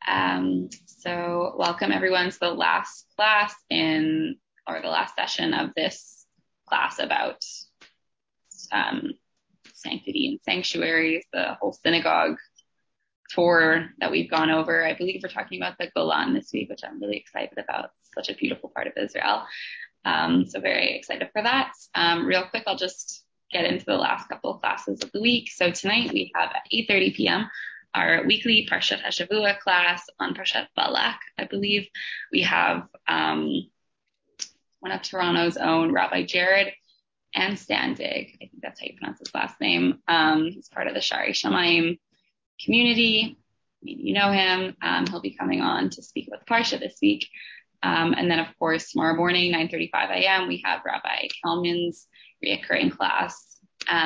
So welcome everyone to the last class or the last session of this class about sanctity and sanctuaries, the whole synagogue tour that we've gone over. I believe we're talking about the Golan this week, which I'm really excited about. It's such a beautiful part of Israel. So very excited for that. Real quick, I'll just get into the last couple of classes of the week. So tonight we have at 8:30 p.m. our weekly Parshat HaShavua class on Parshat Balak. I believe we have one of Toronto's own, Rabbi Jared Anstandig. I think that's how you pronounce his last name. He's part of the Shari Shamayim community. Maybe you know him. He'll be coming on to speak about the Parsha this week. And then, of course, tomorrow morning, 9:35 a.m., we have Rabbi Kelman's reoccurring class,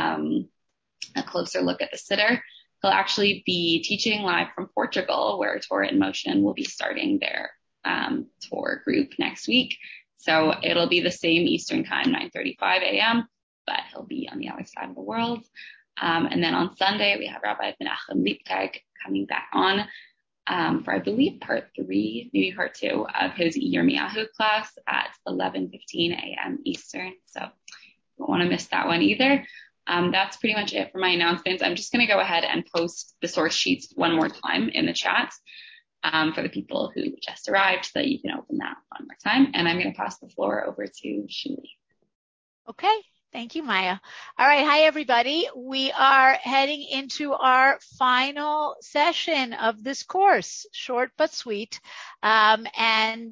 a closer look at the Siddur. He'll actually be teaching live from Portugal, where Torah in Motion will be starting their tour group next week. So it'll be the same Eastern time, 9:35 a.m., but he'll be on the other side of the world. And then on Sunday, we have Rabbi Menachem Liptag coming back on for, I believe, part 3, maybe part 2 of his Yirmiyahu class at 11:15 a.m. Eastern. So you don't want to miss that one either. That's pretty much it for my announcements. I'm just going to go ahead and post the source sheets one more time in the chat for the people who just arrived so that you can open that one more time. And I'm going to pass the floor over to Shuli. Okay. Thank you, Maya. All right. Hi, everybody. We are heading into our final session of this course, short but sweet. And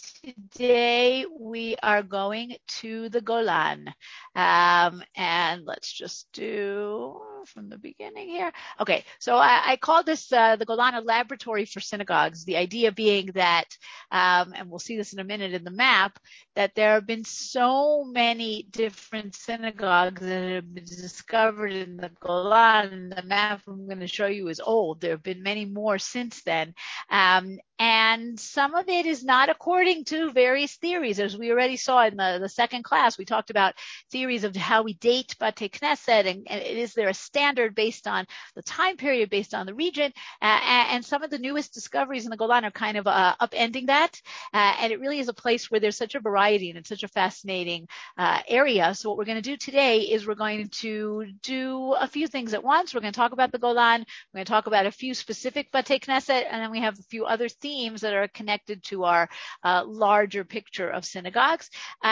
today we are going to the Golan. And let's just do from the beginning here. Okay, so I call this the Golan a laboratory for synagogues. The idea being that, and we'll see this in a minute in the map, that there have been so many different synagogues that have been discovered in the Golan. The map I'm going to show you is old. There have been many more since then. And some of it is not according to various theories. As we already saw in the second class, we talked about theories of how we date Batei Knesset, and is there a standard based on the time period, based on the region, and some of the newest discoveries in the Golan are kind of upending that, and it really is a place where there's such a variety and it's such a fascinating area. So what we're going to do today is we're going to do a few things at once. We're going to talk about the Golan, we're going to talk about a few specific Batei Knesset, and then we have a few other themes that are connected to our larger picture of synagogues.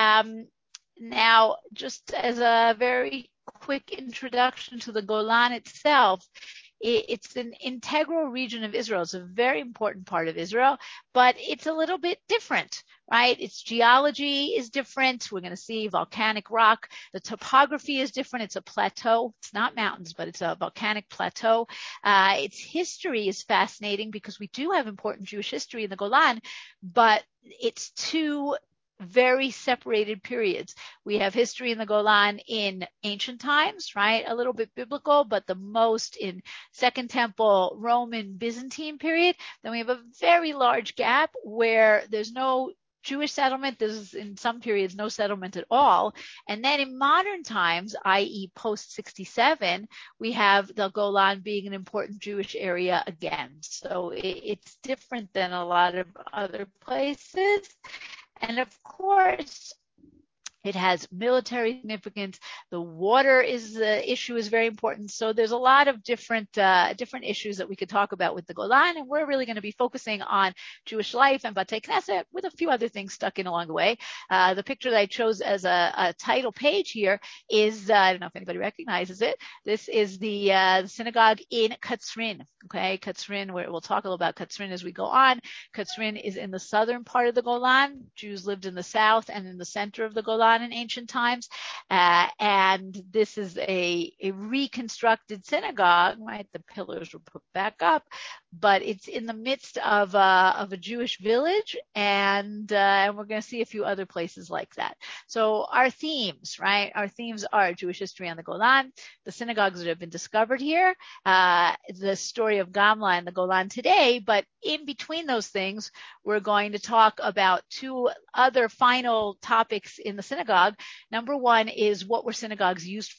Now, just as a very quick introduction to the Golan itself, it's an integral region of Israel. It's a very important part of Israel, but it's a little bit different, right? Its geology is different. We're going to see volcanic rock. The topography is different. It's a plateau. It's not mountains, but it's a volcanic plateau. Its history is fascinating because we do have important Jewish history in the Golan, but it's two very separated periods. We have history in the Golan in ancient times, right? A little bit biblical, but the most in Second Temple, Roman, Byzantine period. Then we have a very large gap where there's no Jewish settlement. There's in some periods no settlement at all. And then in modern times, i.e. post 67, we have the Golan being an important Jewish area again. So it's different than a lot of other places. And of course, it has military significance. The water issue is very important. So there's a lot of different issues that we could talk about with the Golan, and we're really going to be focusing on Jewish life and Batei Knesset with a few other things stuck in along the way. The picture that I chose as a title page here is, I don't know if anybody recognizes it. This is the synagogue in Katzrin. Okay, Katzrin, we'll talk a little about Katzrin as we go on. Katzrin is in the southern part of the Golan. Jews lived in the south and in the center of the Golan in ancient times, and this is a reconstructed synagogue, right? The pillars were put back up, but it's in the midst of a Jewish village, and we're going to see a few other places like that. So our themes, right? Our themes are Jewish history on the Golan, the synagogues that have been discovered here, the story of Gamla and the Golan today, but in between those things, we're going to talk about two other final topics in the synagogue. Number one is what were synagogues used for?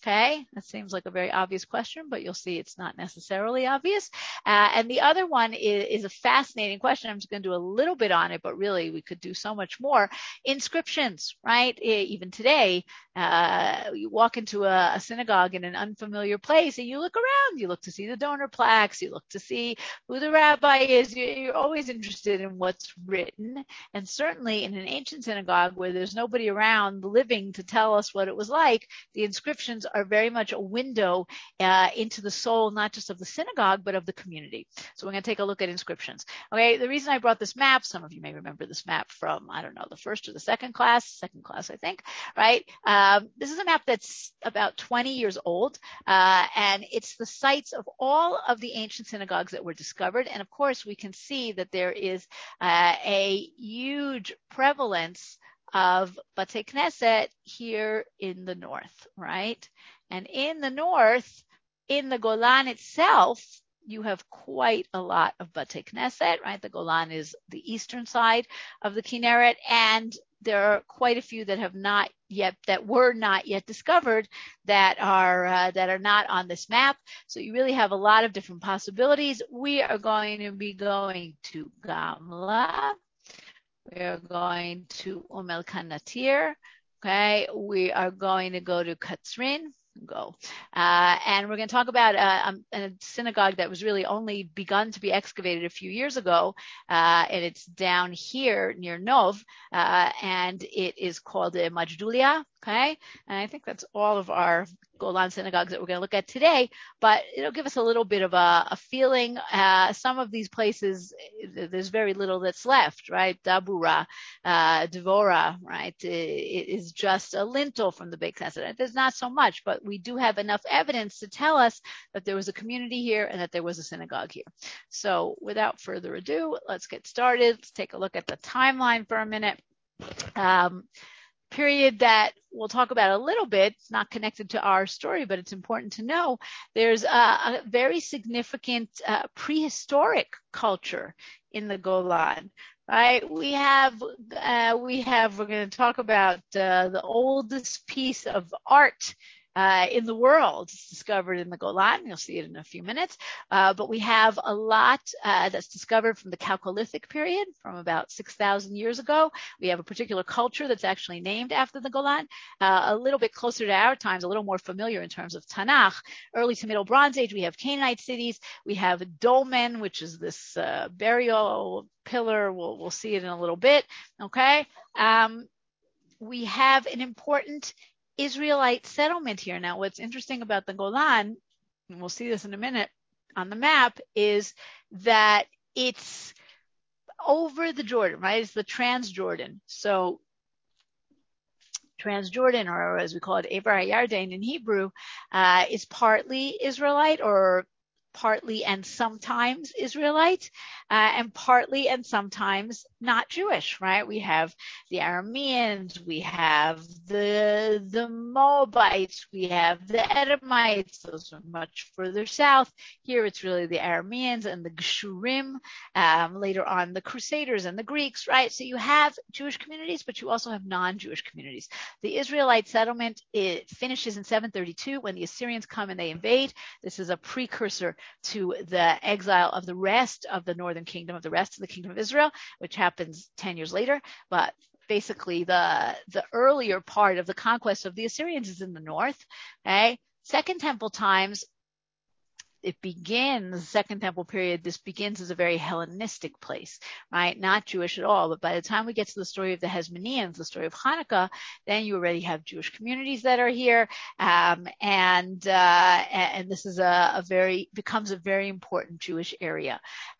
Okay, that seems like a very obvious question, but you'll see it's not necessarily obvious. And the other one is a fascinating question. I'm just going to do a little bit on it, but really we could do so much more. Inscriptions, right? Even today, you walk into a synagogue in an unfamiliar place and you look around, you look to see the donor plaques, you look to see who the rabbi is. You're always interested in what's written. And certainly in an ancient synagogue where there's nobody around living to tell us what it was like, the inscriptions are very much a window into the soul, not just of the synagogue, but of the community. So we're going to take a look at inscriptions. Okay, the reason I brought this map, some of you may remember this map from, I don't know, the first or the second class, I think, right? This is a map that's about 20 years old, and it's the sites of all of the ancient synagogues that were discovered. And of course, we can see that there is a huge prevalence of Batei Knesset here in the north, right? And in the north, in the Golan itself, you have quite a lot of Batei Knesset, right? The Golan is the eastern side of the Kinneret, and there are quite a few that were not yet discovered that are not on this map. So you really have a lot of different possibilities. We are going to be going to Gamla. We're going to El-Natir. Okay. We are going to go to Katzrin. And we're going to talk about a synagogue that was really only begun to be excavated a few years ago. And it's down here near Nov. And it is called Majdulia. Okay. And I think that's all of our Golan synagogues that we're going to look at today, but it'll give us a little bit of a feeling. Some of these places, there's very little that's left, right? Dabura, Devora, right? It is just a lintel from the Beit Knesset. There's not so much, but we do have enough evidence to tell us that there was a community here and that there was a synagogue here. So without further ado, let's get started. Let's take a look at the timeline for a minute. Period that we'll talk about a little bit. It's not connected to our story, but it's important to know. There's a very significant prehistoric culture in the Golan, right? We're going to talk about the oldest piece of art in the world. It's discovered in the Golan. You'll see it in a few minutes. But we have a lot that's discovered from the Chalcolithic period, from about 6,000 years ago. We have a particular culture that's actually named after the Golan, a little bit closer to our times, a little more familiar in terms of Tanakh. Early to Middle Bronze Age, we have Canaanite cities. We have Dolmen, which is this burial pillar. We'll see it in a little bit. Okay. We have an important Israelite settlement here. Now, what's interesting about the Golan, and we'll see this in a minute on the map, is that it's over the Jordan, right? It's the Transjordan. So Transjordan, or as we call it, Ever HaYarden in Hebrew, is partly Israelite, or partly and sometimes Israelite, and partly and sometimes not Jewish, right? We have the Arameans, we have the Moabites, we have the Edomites. Those are much further south. Here it's really the Arameans and the Geshurim, later on the Crusaders and the Greeks, right? So you have Jewish communities, but you also have non-Jewish communities. The Israelite settlement, it finishes in 732 when the Assyrians come and they invade. This is a precursor to the exile of the rest of the northern kingdom, of the rest of the kingdom of Israel, which happens 10 years later. But basically the earlier part of the conquest of the Assyrians is in the north. Okay. Second Temple times, it begins, Second Temple period, this begins as a very Hellenistic place, right? Not Jewish at all. But by the time we get to the story of the Hasmoneans, the story of Hanukkah, then you already have Jewish communities that are here. And this is becomes a very important Jewish area.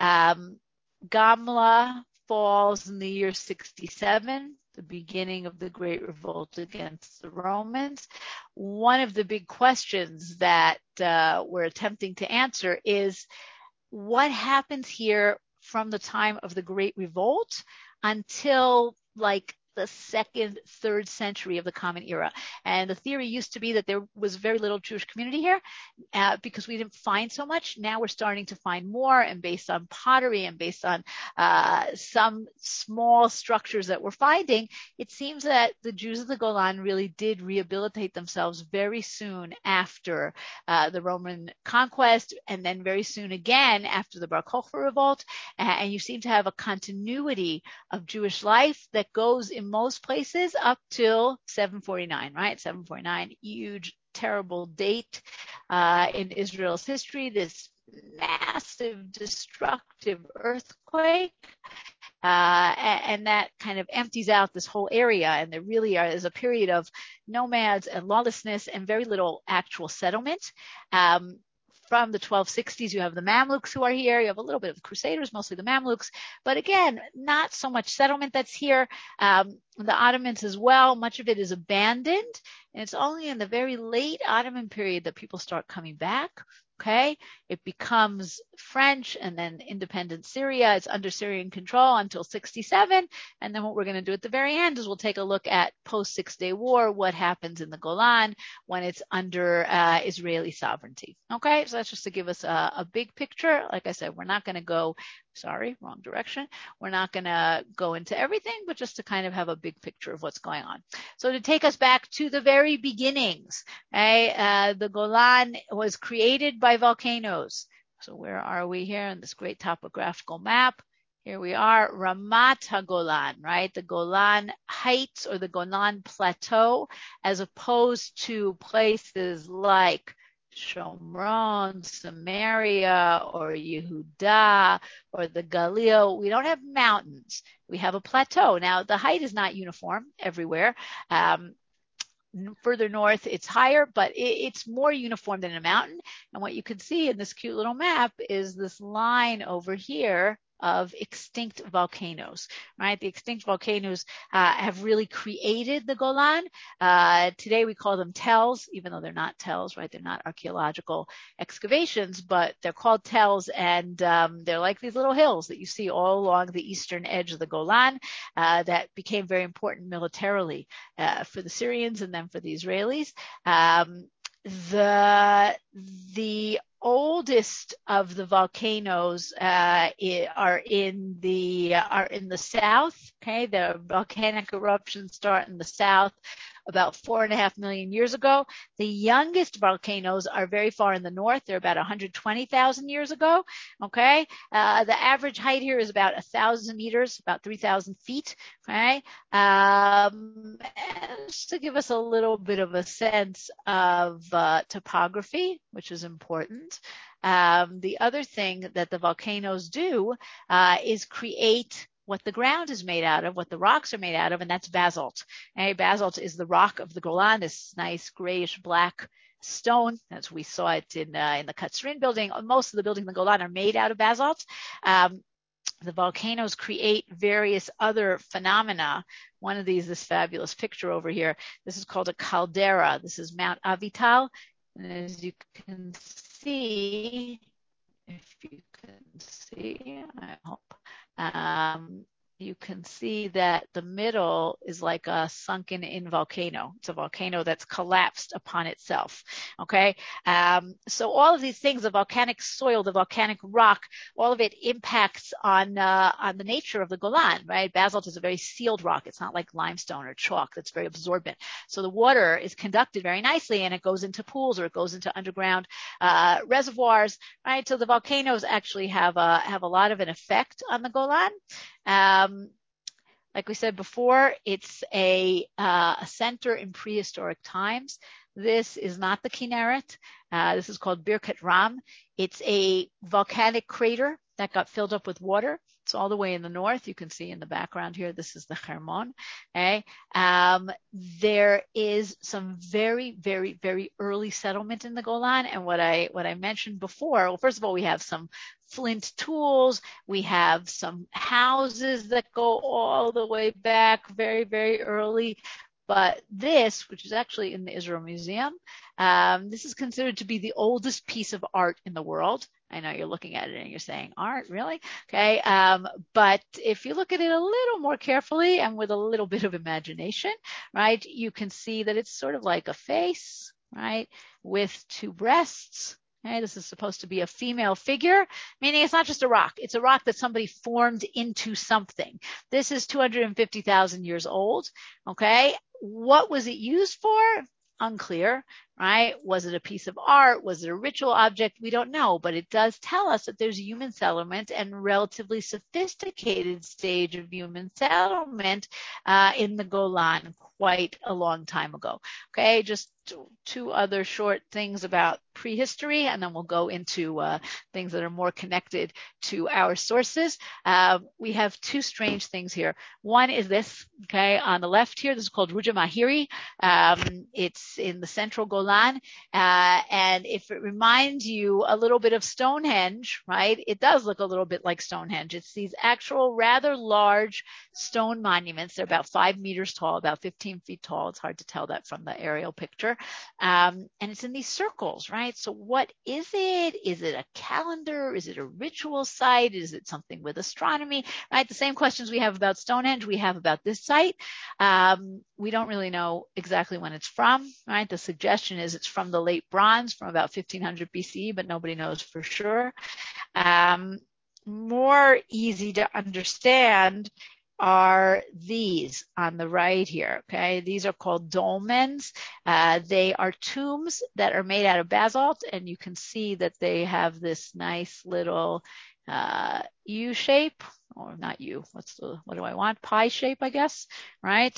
Gamla falls in the year 67. The beginning of the Great Revolt against the Romans. One of the big questions that we're attempting to answer is what happens here from the time of the Great Revolt until like the second, third century of the Common Era. And the theory used to be that there was very little Jewish community here because we didn't find so much. Now we're starting to find more, and based on pottery and based on some small structures that we're finding, it seems that the Jews of the Golan really did rehabilitate themselves very soon after the Roman conquest, and then very soon again after the Bar Kokhba revolt. And you seem to have a continuity of Jewish life that goes in most places up till 749, right? 749, huge, terrible date in Israel's history, this massive destructive earthquake. And that kind of empties out this whole area. And there really is a period of nomads and lawlessness and very little actual settlement. From the 1260s, you have the Mamluks who are here. You have a little bit of the Crusaders, mostly the Mamluks. But again, not so much settlement that's here. The Ottomans as well, much of it is abandoned. And it's only in the very late Ottoman period that people start coming back. Okay, it becomes French and then independent Syria. It's under Syrian control until 67. And then what we're going to do at the very end is we'll take a look at post 6-Day War, what happens in the Golan when it's under Israeli sovereignty. Okay, so that's just to give us a big picture. Like I said, we're not going to go, sorry, wrong direction. We're not going to go into everything, but just to kind of have a big picture of what's going on. So to take us back to the very beginnings, okay, the Golan was created by volcanoes. So where are we here in this great topographical map? Here we are, Ramat HaGolan, right? The Golan Heights or the Golan Plateau, as opposed to places like Shomron, Samaria, or Yehuda, or the Galil. We don't have mountains. We have a plateau. Now, the height is not uniform everywhere. Further north, it's higher, but it's more uniform than a mountain. And what you can see in this cute little map is this line over here of extinct volcanoes, right? The extinct volcanoes have really created the Golan. Today we call them tells, even though they're not tells, right? They're not archaeological excavations, but they're called tells, and they're like these little hills that you see all along the eastern edge of the Golan that became very important militarily for the Syrians and then for the Israelis. The oldest of the volcanoes are in the south. Okay, the volcanic eruptions start in the south about 4.5 million years ago. The youngest volcanoes are very far in the north. They're about 120,000 years ago. Okay, the average height here is about 1,000 meters, about 3,000 feet. Okay, just to give us a little bit of a sense of topography, which is important. The other thing that the volcanoes do is create what the ground is made out of, what the rocks are made out of, and that's basalt. Okay? Basalt is the rock of the Golan, this nice grayish black stone, as we saw it in the Katzrin building. Most of the buildings in the Golan are made out of basalt. The volcanoes create various other phenomena. One of these, this fabulous picture over here, this is called a caldera. This is Mount Avital. And as you can see, if you can see, I hope, you can see that the middle is like a sunken in volcano. It's a volcano that's collapsed upon itself. Okay. So all of these things, the volcanic soil, the volcanic rock, all of it impacts on the nature of the Golan, right? Basalt is a very sealed rock. It's not like limestone or chalk that's very absorbent. So the water is conducted very nicely and it goes into pools or it goes into underground reservoirs, right? So the volcanoes actually have a lot of an effect on the Golan. Like we said before, it's a center in prehistoric times. This is not the Kinneret. This is called Birkat Ram. It's a volcanic crater that got filled up with water. It's all the way in the north. You can see in the background here, this is the Hermon. Okay. There is some very, very, very early settlement in the Golan. And what I mentioned before, well, first of all, we have some flint tools. We have some houses that go all the way back very, very early. But this, which is actually in the Israel Museum, this is considered to be the oldest piece of art in the world. I know you're looking at it and you're saying, art, really? Okay. But if you look at it a little more carefully and with a little bit of imagination, right, you can see that it's sort of like a face, right, with two breasts. Okay, this is supposed to be a female figure, meaning it's not just a rock. It's a rock that somebody formed into something. This is 250,000 years old. Okay. What was it used for? Unclear, right? Was it a piece of art? Was it a ritual object? We don't know, but it does tell us that there's human settlement and relatively sophisticated stage of human settlement in the Golan quite a long time ago. Okay, just two other short things about prehistory, and then we'll go into things that are more connected to our sources. We have two strange things here. One is this, okay, on the left here, this is called Ruja Mahiri. It's in the central Golan. And if it reminds you a little bit of Stonehenge, right, it does look a little bit like Stonehenge. It's these actual rather large stone monuments. They're about 5 meters tall, about 15 feet tall. It's hard to tell that from the aerial picture. And it's in these circles, right? So what is it? Is it a calendar? Is it a ritual site? Is it something with astronomy, right? The same questions we have about Stonehenge, we have about this site. We don't really know exactly when it's from, right? The suggestion is it's from the late bronze, from about 1500 BCE, but nobody knows for sure. More easy to understand are these on the right here, okay? These are called dolmens. They are tombs that are made out of basalt, and you can see that they have this nice little U shape, or not U, what do I want? Pie shape, I guess, right?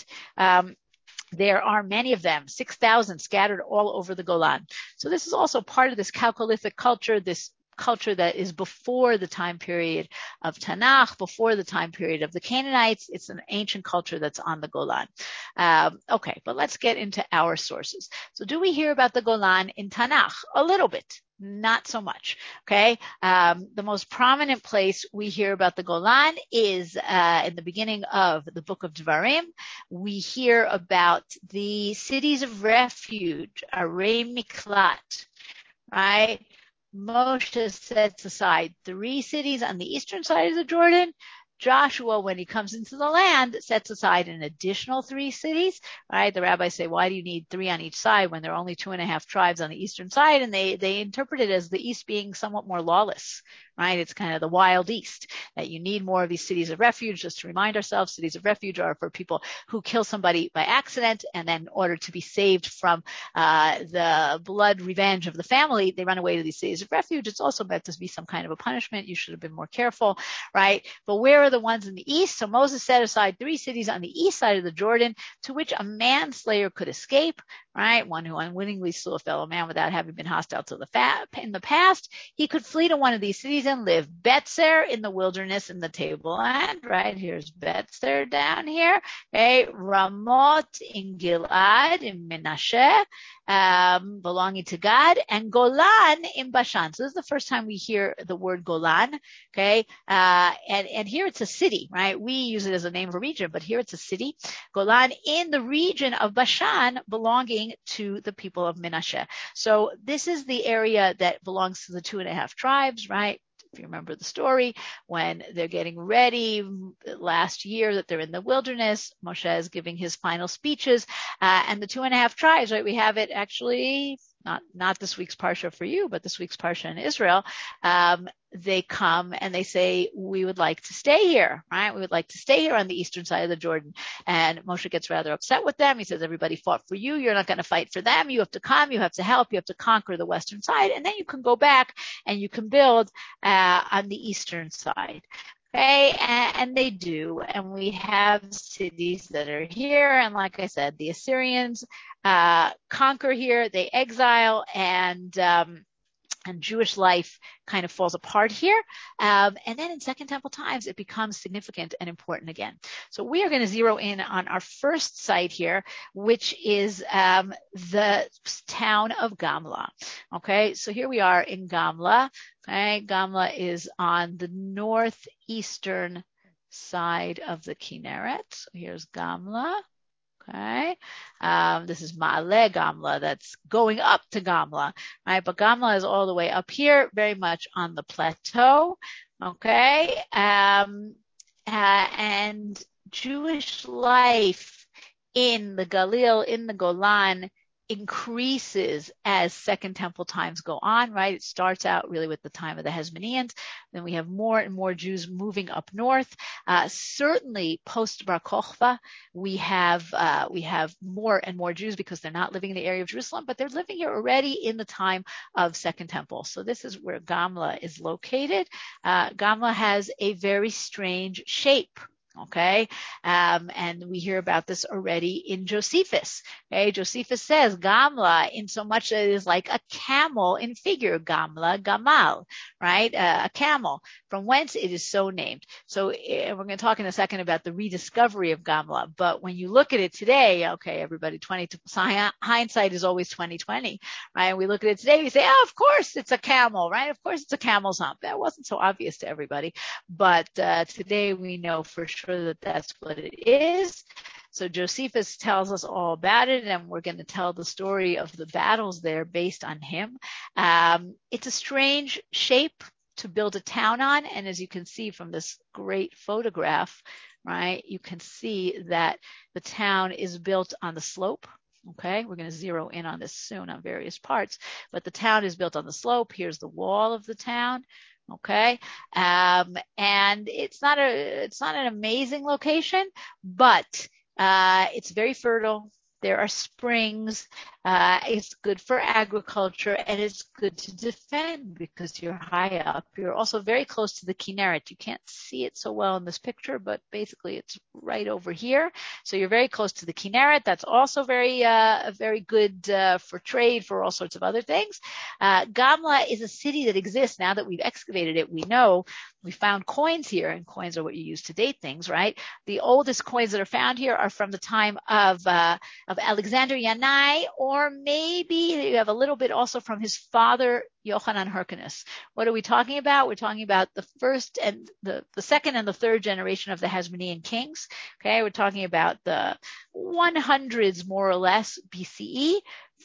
There are many of them, 6,000 scattered all over the Golan. So this is also part of this Chalcolithic culture, this culture that is before the time period of Tanakh, before the time period of the Canaanites. It's an ancient culture that's on the Golan. Okay, but let's get into our sources. So do we hear about the Golan in Tanakh? A little bit. Not so much. Okay. The most prominent place we hear about the Golan is in the beginning of the book of Devarim. We hear about the cities of refuge, Arei Miklat, right? Moshe sets aside 3 cities on the eastern side of the Jordan. Joshua, when he comes into the land, sets aside an additional 3 cities, right? The rabbis say, why do you need 3 on each side when there are only 2.5 tribes on the eastern side? And they interpret it as the east being somewhat more lawless, right? It's kind of the wild east, that you need more of these cities of refuge. Just to remind ourselves, cities of refuge are for people who kill somebody by accident, and then in order to be saved from the blood revenge of the family, they run away to these cities of refuge. It's also meant to be some kind of a punishment. You should have been more careful, right? But where are the ones in the east? So Moses set aside 3 cities on the east side of the Jordan to which a manslayer could escape, right? One who unwittingly slew a fellow man without having been hostile to in the past. He could flee to one of these cities and live. Betzer in the wilderness in the tableland, right? Here's Betzer down here. Okay. Ramot in Gilad, in Menashe, belonging to God, and Golan in Bashan. So this is the first time we hear the word Golan. Okay. And here it's a city, right? We use it as a name of a region, but here it's a city. Golan in the region of Bashan, belonging to the people of Menashe. So this is the area that belongs to the 2.5 tribes, right? If you remember the story, when they're getting ready last year that they're in the wilderness, Moshe is giving his final speeches, and the 2.5 tribes, right? We have it actually, not this week's Parsha for you, but this week's Parsha in Israel. They come and they say, we would like to stay here, right? We would like to stay here on the eastern side of the Jordan. And Moshe gets rather upset with them. He says, everybody fought for you. You're not going to fight for them. You have to come. You have to help. You have to conquer the western side. And then you can go back and you can build on the eastern side. Okay, and they do, and we have cities that are here, and like I said, the Assyrians conquer here, they exile, and Jewish life kind of falls apart here. And then in Second Temple times, it becomes significant and important again. So we are going to zero in on our first site here, which is the town of Gamla. Okay, so here we are in Gamla. Okay, Gamla is on the northeastern side of the Kinneret. So here's Gamla. Okay. This is Ma'ale Gamla. That's going up to Gamla, right? But Gamla is all the way up here, very much on the plateau. Okay. And Jewish life in the Galil, in the Golan, increases as Second Temple times go on, right? It starts out really with the time of the Hasmoneans. Then we have more and more Jews moving up north. Certainly post Bar Kokhba, we have more and more Jews because they're not living in the area of Jerusalem, but they're living here already in the time of Second Temple. So this is where Gamla is located. Gamla has a very strange shape. Okay. And we hear about this already in Josephus. Okay. Josephus says Gamla in so much that it is like a camel in figure. Gamla, Gamal, right? A camel, from whence it is so named. So we're going to talk in a second about the rediscovery of Gamla. But when you look at it today, okay, everybody, hindsight is always 2020, right? And we look at it today, we say, oh, of course it's a camel, right? Of course it's a camel's hump. That wasn't so obvious to everybody. But today we know for sure that that's what it is. So Josephus tells us all about it, and we're going to tell the story of the battles there based on him. It's a strange shape to build a town on, and as you can see from this great photograph, right, you can see that the town is built on the slope. Okay, we're going to zero in on this soon on various parts, but the town is built on the slope. Here's the wall of the town. Okay. And it's not an amazing location, but, it's very fertile. There are springs. It's good for agriculture, and it's good to defend because you're high up. You're also very close to the Kinneret. You can't see it so well in this picture, but basically it's right over here. So you're very close to the Kinneret. That's also very good for trade, for all sorts of other things. Gamla is a city that exists now that we've excavated it. We know we found coins here, and coins are what you use to date things, right? The oldest coins that are found here are from the time of Alexander Yanai, or maybe you have a little bit also from his father, Yochanan Hyrcanus. What are we talking about? We're talking about the first and the second and the third generation of the Hasmonean kings. Okay, we're talking about the 100s more or less BCE.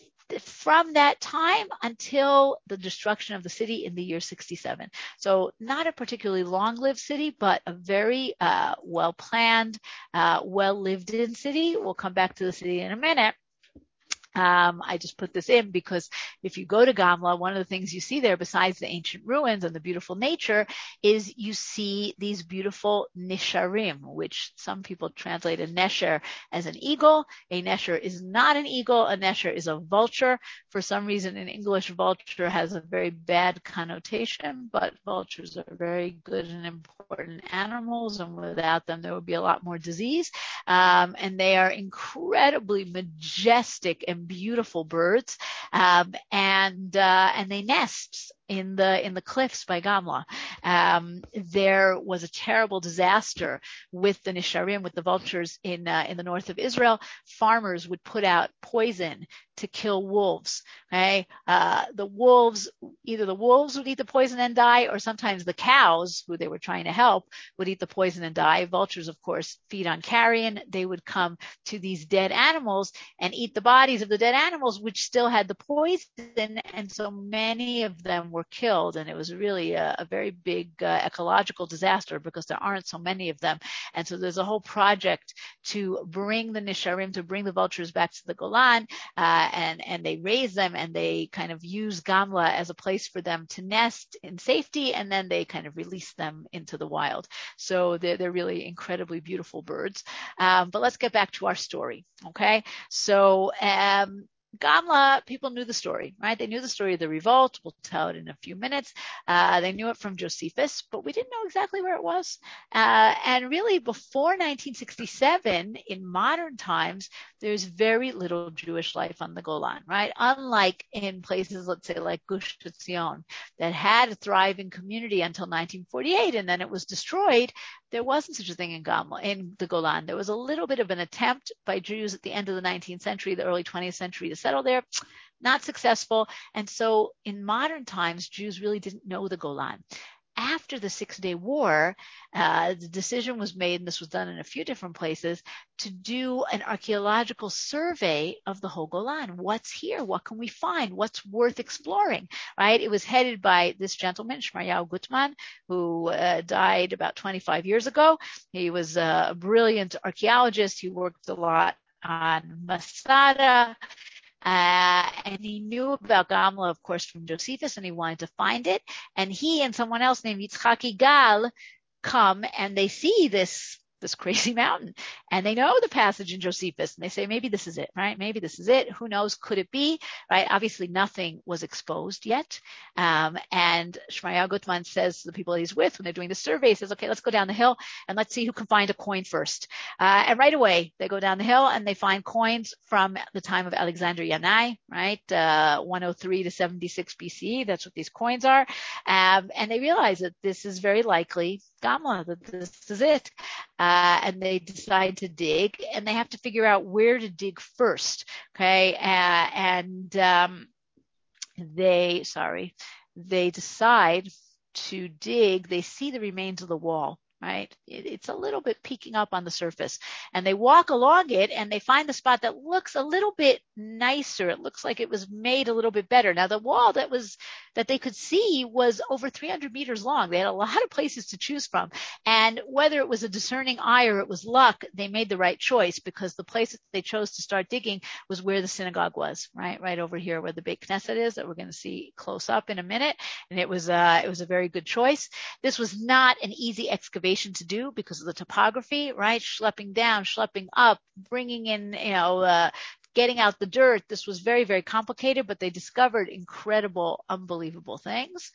From that time until the destruction of the city in the year 67. So not a particularly long-lived city, but a very well-planned, well-lived-in city. We'll come back to the city in a minute. I just put this in because if you go to Gamla, one of the things you see there, besides the ancient ruins and the beautiful nature, is you see these beautiful nisharim, which some people translate a nesher as an eagle. A nesher is not an eagle. A nesher is a vulture. For some reason in English, vulture has a very bad connotation, but vultures are very good and important animals, and without them, there would be a lot more disease. And they are incredibly majestic and beautiful birds, and they nest in the cliffs by Gamla. There was a terrible disaster with the nisharim, with the vultures in the north of Israel. Farmers would put out poison to kill wolves. Okay, the wolves would eat the poison and die, or sometimes the cows, who they were trying to help, would eat the poison and die. Vultures, of course, feed on carrion. They would come to these dead animals and eat the bodies of the dead animals, which still had the poison, and so many of them were killed, and it was really a very big ecological disaster because there aren't so many of them. And so there's a whole project to bring the nisharim, to bring the vultures back to the Golan, and they raise them, and they kind of use Gamla as a place for them to nest in safety, and then they kind of release them into the wild. So they're really incredibly beautiful birds. But let's get back to our story. Okay, so Gamla, people knew the story, right? They knew the story of the revolt. We'll tell it in a few minutes. They knew it from Josephus, but we didn't know exactly where it was. And really, before 1967, in modern times, there's very little Jewish life on the Golan, right? Unlike in places, let's say, like Gush Etzion, that had a thriving community until 1948, and then it was destroyed. There wasn't such a thing in the Golan. There was a little bit of an attempt by Jews at the end of the 19th century, the early 20th century, to settle there. Not successful. And so in modern times, Jews really didn't know the Golan. after the 6-Day War, the decision was made, and this was done in a few different places, to do an archaeological survey of the whole Golan. What's here? What can we find? What's worth exploring, right? It was headed by this gentleman, Shmaryahu Gutman, who died about 25 years ago. He was a brilliant archaeologist. He worked a lot on Masada. And he knew about Gamla, of course, from Josephus, and he wanted to find it. And he and someone else named Yitzchak Igal come and they see this crazy mountain, and they know the passage in Josephus, and they say, maybe this is it, right? Maybe this is it. Who knows? Could it be, right? Obviously nothing was exposed yet. And Shmaryahu Gutman says to the people he's with when they're doing the survey, he says, okay, let's go down the hill and let's see who can find a coin first. And right away they go down the hill and they find coins from the time of Alexander Yanai, right? 103 to 76 BC. That's what these coins are. And they realize that this is very likely Gamla, that this is it. And they decide to dig, and they have to figure out where to dig first. Okay. They decide to dig. They see the remains of the wall. Right? It's a little bit peeking up on the surface, and they walk along it and they find the spot that looks a little bit nicer. It looks like it was made a little bit better. Now the wall that they could see was over 300 meters long. They had a lot of places to choose from, and whether it was a discerning eye or it was luck, they made the right choice, because the place that they chose to start digging was where the synagogue was, right over here where the Beit Knesset is, that we're going to see close up in a minute. And it was a very good choice. This was not an easy excavation to do because of the topography, right? Schlepping down, schlepping up, bringing in, getting out the dirt. This was very, very complicated, but they discovered incredible, unbelievable things.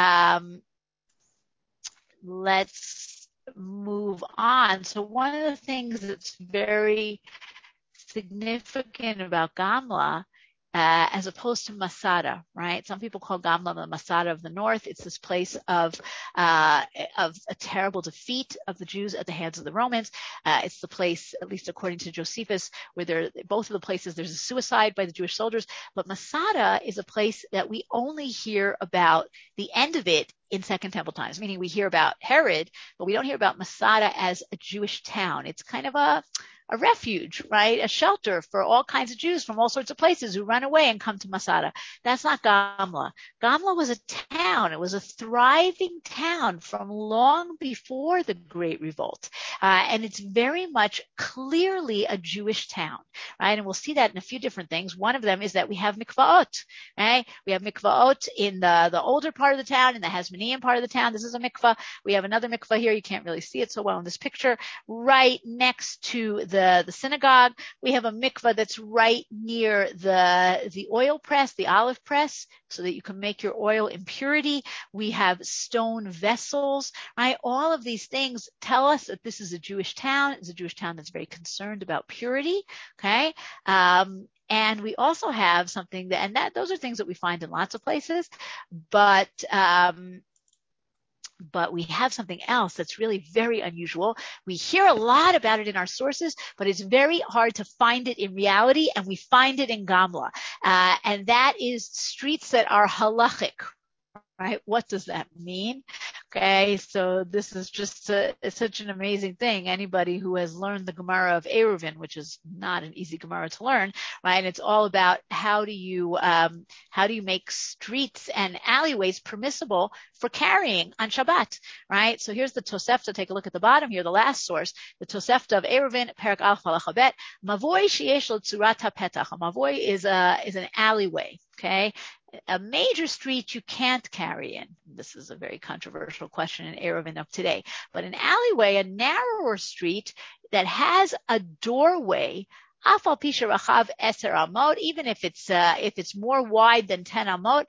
Let's move on. So one of the things that's very significant about Gamla, as opposed to Masada, right? Some people call Gamla the Masada of the North. It's this place of a terrible defeat of the Jews at the hands of the Romans. It's the place, at least according to Josephus, where both of the places there's a suicide by the Jewish soldiers. But Masada is a place that we only hear about the end of it in Second Temple times, meaning we hear about Herod, but we don't hear about Masada as a Jewish town. It's kind of a refuge, right? A shelter for all kinds of Jews from all sorts of places who run away and come to Masada. That's not Gamla. Gamla was a town. It was a thriving town from long before the Great Revolt. And it's very much clearly a Jewish town, right? And we'll see that in a few different things. One of them is that we have mikvaot, right? We have mikvaot in the older part of the town, in the Hasmonean part of the town. This is a mikvah. We have another mikvah here. You can't really see it so well in this picture. Right next to the synagogue, we have a mikvah that's right near the oil press, the olive press, so that you can make your oil in purity. We have stone vessels, right? All of these things tell us that this is a Jewish town. It's a Jewish town that's very concerned about purity, okay? And we also have something those are things that we find in lots of places, but we have something else that's really very unusual. We hear a lot about it in our sources, but it's very hard to find it in reality, and we find it in Gamla. And that is streets that are halachic, right? What does that mean? Okay, so this is just such an amazing thing. Anybody who has learned the Gemara of Eruvin, which is not an easy Gemara to learn, right? It's all about how do you make streets and alleyways permissible for carrying on Shabbat, right? So here's the Tosefta. Take a look at the bottom here, the last source, the Tosefta of Eruvin, Perak Aleph Halacha Bet. Mavoi sheyesh lo tzurat hapetach. A mavoi is an alleyway, okay? A major street you can't carry in. This is a very controversial question in Eruvin of today. But an alleyway, a narrower street that has a doorway, even if it's more wide than 10 amot,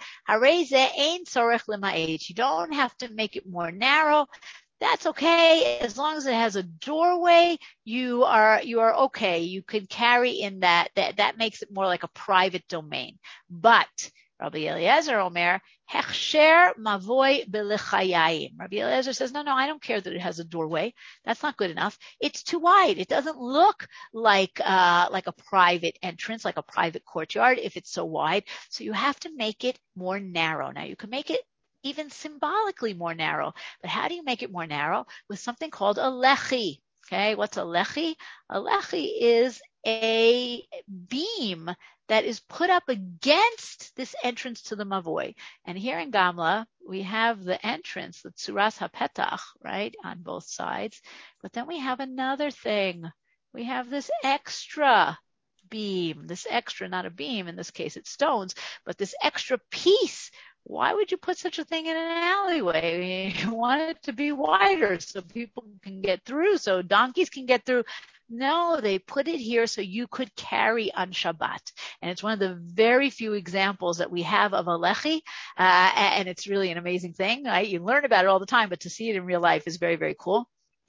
you don't have to make it more narrow. That's okay. As long as it has a doorway, you are okay. You can carry in that makes it more like a private domain. But Rabbi Eliezer Omer, Hechsher Mavoi B'Lechayayim. Rabbi Eliezer says, no, I don't care that it has a doorway. That's not good enough. It's too wide. It doesn't look like a private entrance, like a private courtyard if it's so wide. So you have to make it more narrow. Now you can make it even symbolically more narrow. But how do you make it more narrow? With something called a lechi. Okay, what's a lechi? A lechi is a beam that is put up against this entrance to the Mavoi. And here in Gamla, we have the entrance, the Tzuras HaPetach, right, on both sides. But then we have another thing. We have this extra beam, this extra, not a beam, in this case it's stones, but this extra piece. Why would you put such a thing in an alleyway? You want it to be wider so people can get through, so donkeys can get through. No, they put it here so you could carry on Shabbat. And it's one of the very few examples that we have of a lechi, and it's really an amazing thing. Right? You learn about it all the time, but to see it in real life is very, very cool.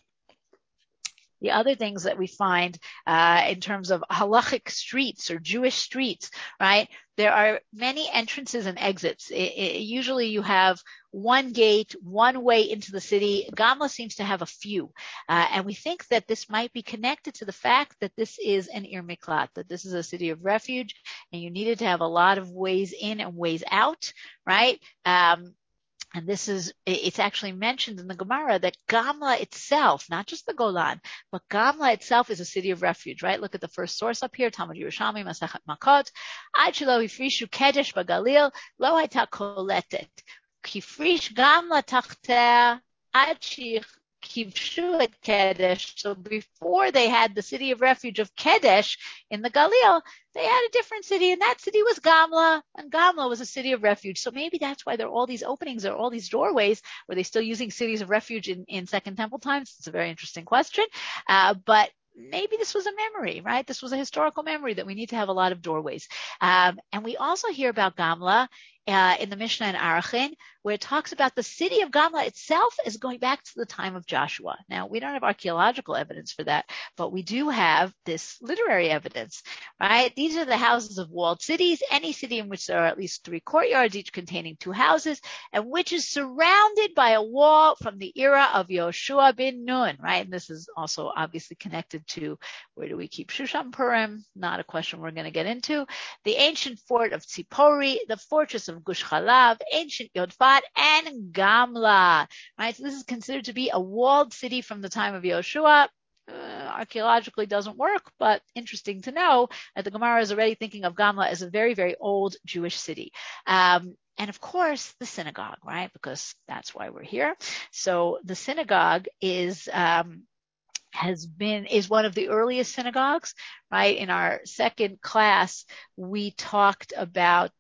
The other things that we find in terms of halachic streets or Jewish streets, right? There are many entrances and exits. Usually you have one gate, one way into the city. Gamla seems to have a few. And we think that this might be connected to the fact that this is an Ir Miklat, that this is a city of refuge, and you needed to have a lot of ways in and ways out, right? And it's actually mentioned in the Gemara that Gamla itself, not just the Golan, but Gamla itself is a city of refuge, right? Look at the first source up here, Talmud Yerushalmi, Masechet Makot. Ad shelo hifrishu kedesh b'Galil, lo hayta koletet. Kifrish Gamla tachtea, ad kivshu et Kedesh. So before they had the city of refuge of Kedesh in the Galil, they had a different city, and that city was Gamla, and Gamla was a city of refuge. So maybe that's why there are all these openings, there are all these doorways. Were they still using cities of refuge in Second Temple times? It's a very interesting question. But maybe this was a memory, right? This was a historical memory that we need to have a lot of doorways. And we also hear about Gamla in the Mishnah in Arachin, where it talks about the city of Gamla itself as going back to the time of Joshua. Now, we don't have archaeological evidence for that, but we do have this literary evidence, right? These are the houses of walled cities, any city in which there are at least 3 courtyards, each containing 2 houses, and which is surrounded by a wall from the era of Yoshua bin Nun, right? And this is also obviously connected to where do we keep Shushan Purim? Not a question we're going to get into. The ancient fort of Tzipori, the fortress of Gush Chalav, ancient Yodfat, and Gamla, right? So this is considered to be a walled city from the time of Yoshua. Archaeologically doesn't work, but interesting to know that the Gemara is already thinking of Gamla as a very, very old Jewish city. And of course, the synagogue, right? Because that's why we're here. So the synagogue is one of the earliest synagogues, right? In our second class, we talked about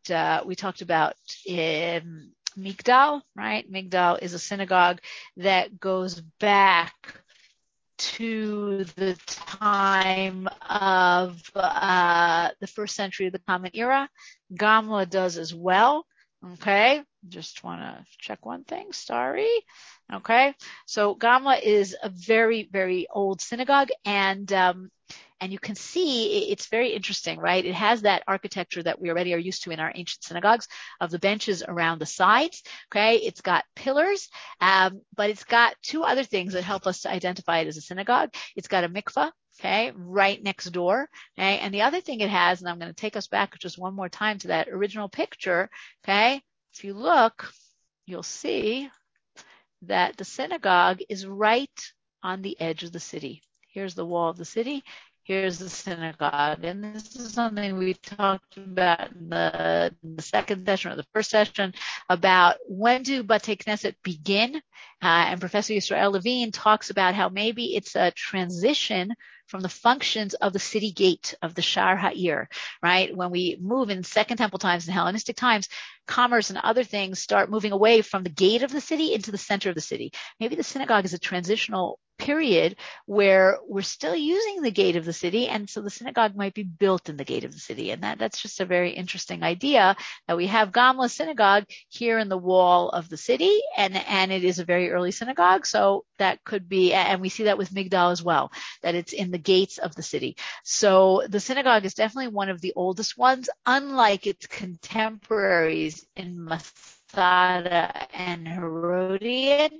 Migdal, right? Migdal is a synagogue that goes back to the time of the first century of the Common Era. Gamla does as well. Okay, just want to check one thing. Sorry. Okay, so Gamla is a very, very old synagogue, and you can see it's very interesting, right? It has that architecture that we already are used to in our ancient synagogues of the benches around the sides. Okay, it's got pillars, but it's got 2 other things that help us to identify it as a synagogue. It's got a mikvah, okay, right next door. Okay, and the other thing it has, and I'm going to take us back just one more time to that original picture. Okay, if you look, you'll see that the synagogue is right on the edge of the city. Here's the wall of the city. Here's the synagogue. And this is something we talked about in the second session or the first session about when do Batei Knesset begin. And Professor Yisrael Levine talks about how maybe it's a transition from the functions of the city gate of the Shar Ha'ir, right? When we move in Second Temple times and Hellenistic times, commerce and other things start moving away from the gate of the city into the center of the city. Maybe the synagogue is a transitional period where we're still using the gate of the city, and so the synagogue might be built in the gate of the city. And that's just a very interesting idea that we have Gamla synagogue here in the wall of the city, and it is a very early synagogue, so that could be, and we see that with Migdal as well, that it's in the gates of the city. So the synagogue is definitely one of the oldest ones, unlike its contemporaries in Masada and Herodian.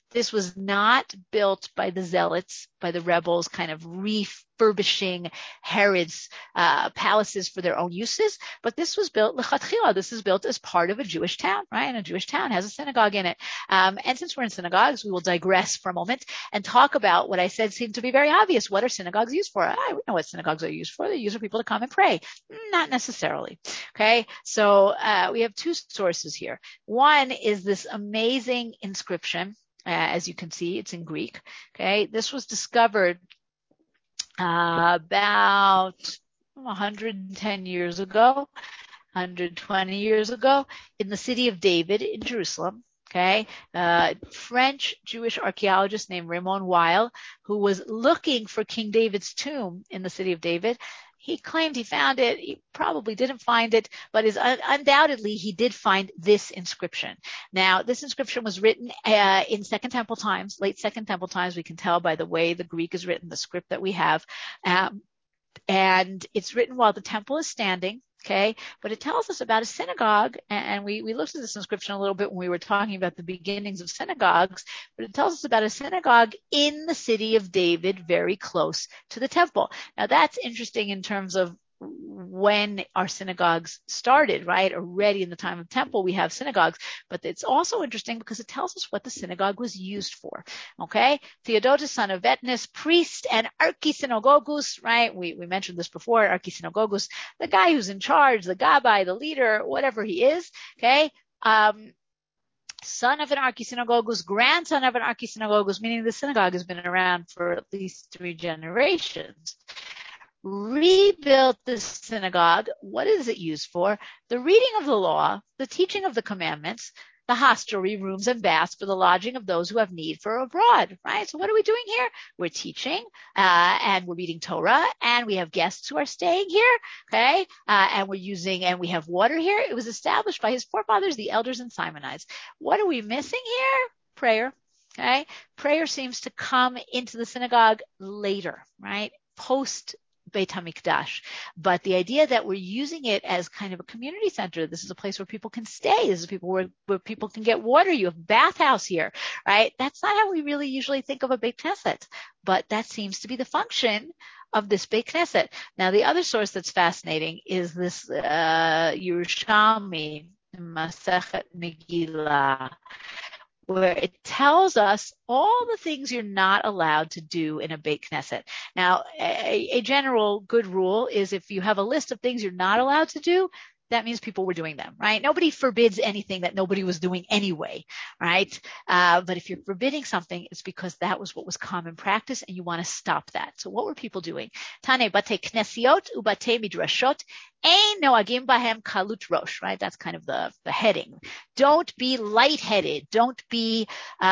This was not built by the zealots, by the rebels, kind of refurbishing Herod's palaces for their own uses, but this was built lechatchila. This is built as part of a Jewish town, right? And a Jewish town has a synagogue in it. And since we're in synagogues, we will digress for a moment and talk about what I said seemed to be very obvious. What are synagogues used for? We know what synagogues are used for. They're used for people to come and pray. Not necessarily. Okay. So we have two sources here. One is this amazing inscription. As you can see, it's in Greek. Okay. This was discovered about 110 years ago, 120 years ago in the city of David in Jerusalem. Okay. French Jewish archaeologist named Raymond Weil, who was looking for King David's tomb in the city of David. He claimed he found it. He probably didn't find it, but undoubtedly he did find this inscription. Now, this inscription was written in Second Temple times, late Second Temple times. We can tell by the way the Greek is written, the script that we have. And it's written while the temple is standing. Okay. But it tells us about a synagogue. And we looked at this inscription a little bit when we were talking about the beginnings of synagogues, but it tells us about a synagogue in the city of David, very close to the temple. Now that's interesting in terms of when our synagogues started, right? Already in the time of temple, we have synagogues, but it's also interesting because it tells us what the synagogue was used for. Okay. Theodotus, son of Etnus, priest and archisynagogus, right? We mentioned this before, archisynagogus, the guy who's in charge, the gabbai, the leader, whatever he is. Okay. Son of an archisynagogus, grandson of an archisynagogus, meaning the synagogue has been around for at least 3 generations. Rebuilt the synagogue. What is it used for? The reading of the law, the teaching of the commandments, the hostelry, rooms and baths for the lodging of those who have need for abroad, right? So what are we doing here? We're teaching, and we're reading Torah, and we have guests who are staying here, okay? And we have water here. It was established by his forefathers, the elders and Simonides. What are we missing here? Prayer, okay? Prayer seems to come into the synagogue later, right? Post Beit HaMikdash. But the idea that we're using it as kind of a community center, this is a place where people can stay, this is people where people can get water, you have bathhouse here, right? That's not how we really usually think of a Beit Knesset, but that seems to be the function of this Beit Knesset. Now, the other source that's fascinating is this Yerushalmi, Masechet Megillah, where it tells us all the things you're not allowed to do in a Beit Knesset. Now, a general good rule is if you have a list of things you're not allowed to do, that means people were doing them, right? Nobody forbids anything that nobody was doing anyway, right? But if you're forbidding something, it's because that was what was common practice and you want to stop that. So what were people doing? Tane bate knesiot ubate midrashot ein noagim bahem kalut rosh, right? That's kind of the heading. Don't be lightheaded. Don't be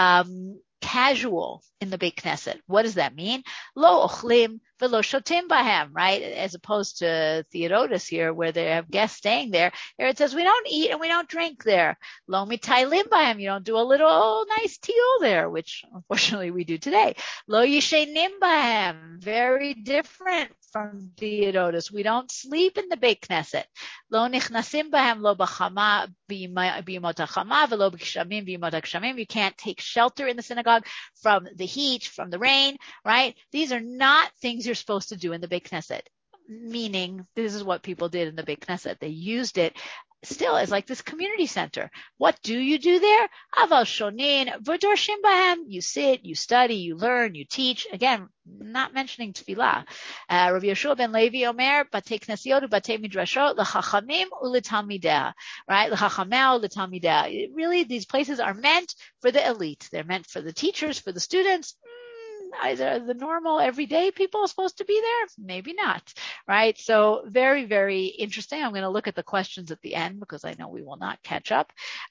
casual in the Beit Knesset. What does that mean? Lo ochlim velo shotim bahem, right? As opposed to Theodotus here, where they have guests staying there. Here it says we don't eat and we don't drink there. Lo mitaylim bahem, you don't do a little nice teal there, which unfortunately we do today. Lo yishenim bahem, very different from Theodotus. We don't sleep in the Beit Knesset. Lo nichnasim bahem lo b'chama b'yimot hachama velo b'gshamim b'yimot hagshamim. You can't take shelter in the synagogue from the heat, from the rain, right? These are not things you're supposed to do in the Beit Knesset, meaning this is what people did in the Beit Knesset. They used it still as like this community center. What do you do there? Aval shonin v'dorshim bahem. You sit, you study, you learn, you teach. Again, not mentioning tefillah. Rabbi Yeshua ben Levi Omer, batei knesiot u'batei midrashot l'chachamim u'letalmideh, right? L'chachamah u'letalmideh. Really, these places are meant for the elite. They're meant for the teachers, for the students. Either the normal everyday people are supposed to be there, maybe not, right? So very, very interesting. I'm going to look at the questions at the end because I know we will not catch up.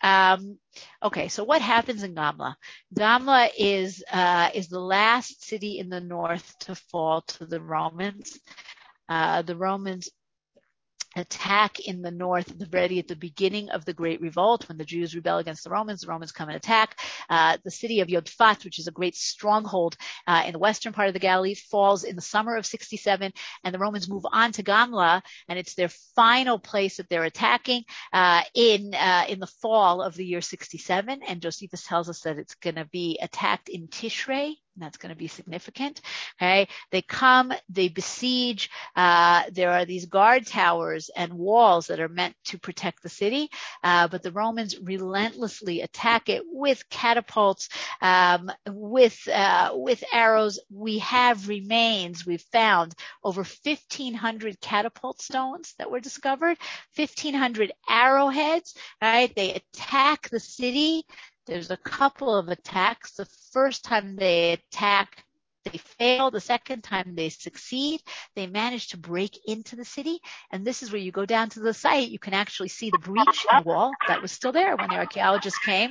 Okay, so what happens in Gamla? Gamla is the last city in the north to fall to the Romans. The Romans attack in the north, already at the beginning of the Great Revolt, when the Jews rebel against the Romans come and attack. The city of Yodfat, which is a great stronghold in the western part of the Galilee, falls in the summer of 67, and the Romans move on to Gamla, and it's their final place that they're attacking in the fall of the year 67. And Josephus tells us that it's going to be attacked in Tishrei. That's going to be significant. Okay. They come, they besiege. There are these guard towers and walls that are meant to protect the city. But the Romans relentlessly attack it with catapults, with arrows. We have remains. We've found over 1,500 catapult stones that were discovered, 1,500 arrowheads, right? They attack the city. There's a couple of attacks. The first time they attack, they fail. The second time they succeed. They manage to break into the city. And this is where you go down to the site. You can actually see the breach in the wall that was still there when the archaeologists came.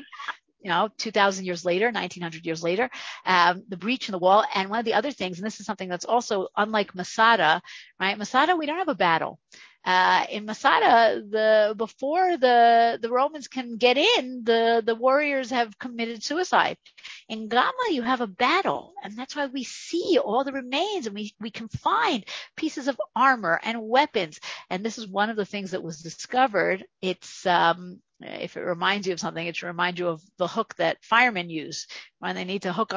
2,000 years later, 1,900 years later, the breach in the wall. And one of the other things, and this is something that's also unlike Masada, right? Masada, we don't have a battle. In Masada, before the Romans can get in, the warriors have committed suicide. In Gamla, you have a battle, and that's why we see all the remains, and we can find pieces of armor and weapons. And this is one of the things that was discovered. It's if it reminds you of something, it should remind you of the hook that firemen use when they need to hook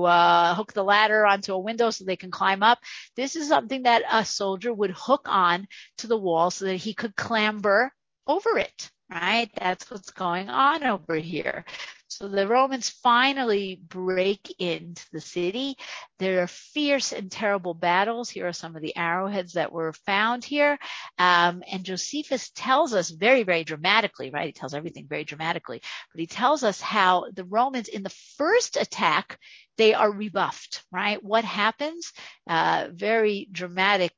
the ladder onto a window so they can climb up. This is something that a soldier would hook on to the wall so that he could clamber over it, right? That's what's going on over here. So the Romans finally break into the city. There are fierce and terrible battles. Here are some of the arrowheads that were found here. And Josephus tells us very, very dramatically, right? He tells everything very dramatically, but he tells us how the Romans in the first attack, they are rebuffed, right? What happens? Very dramatic,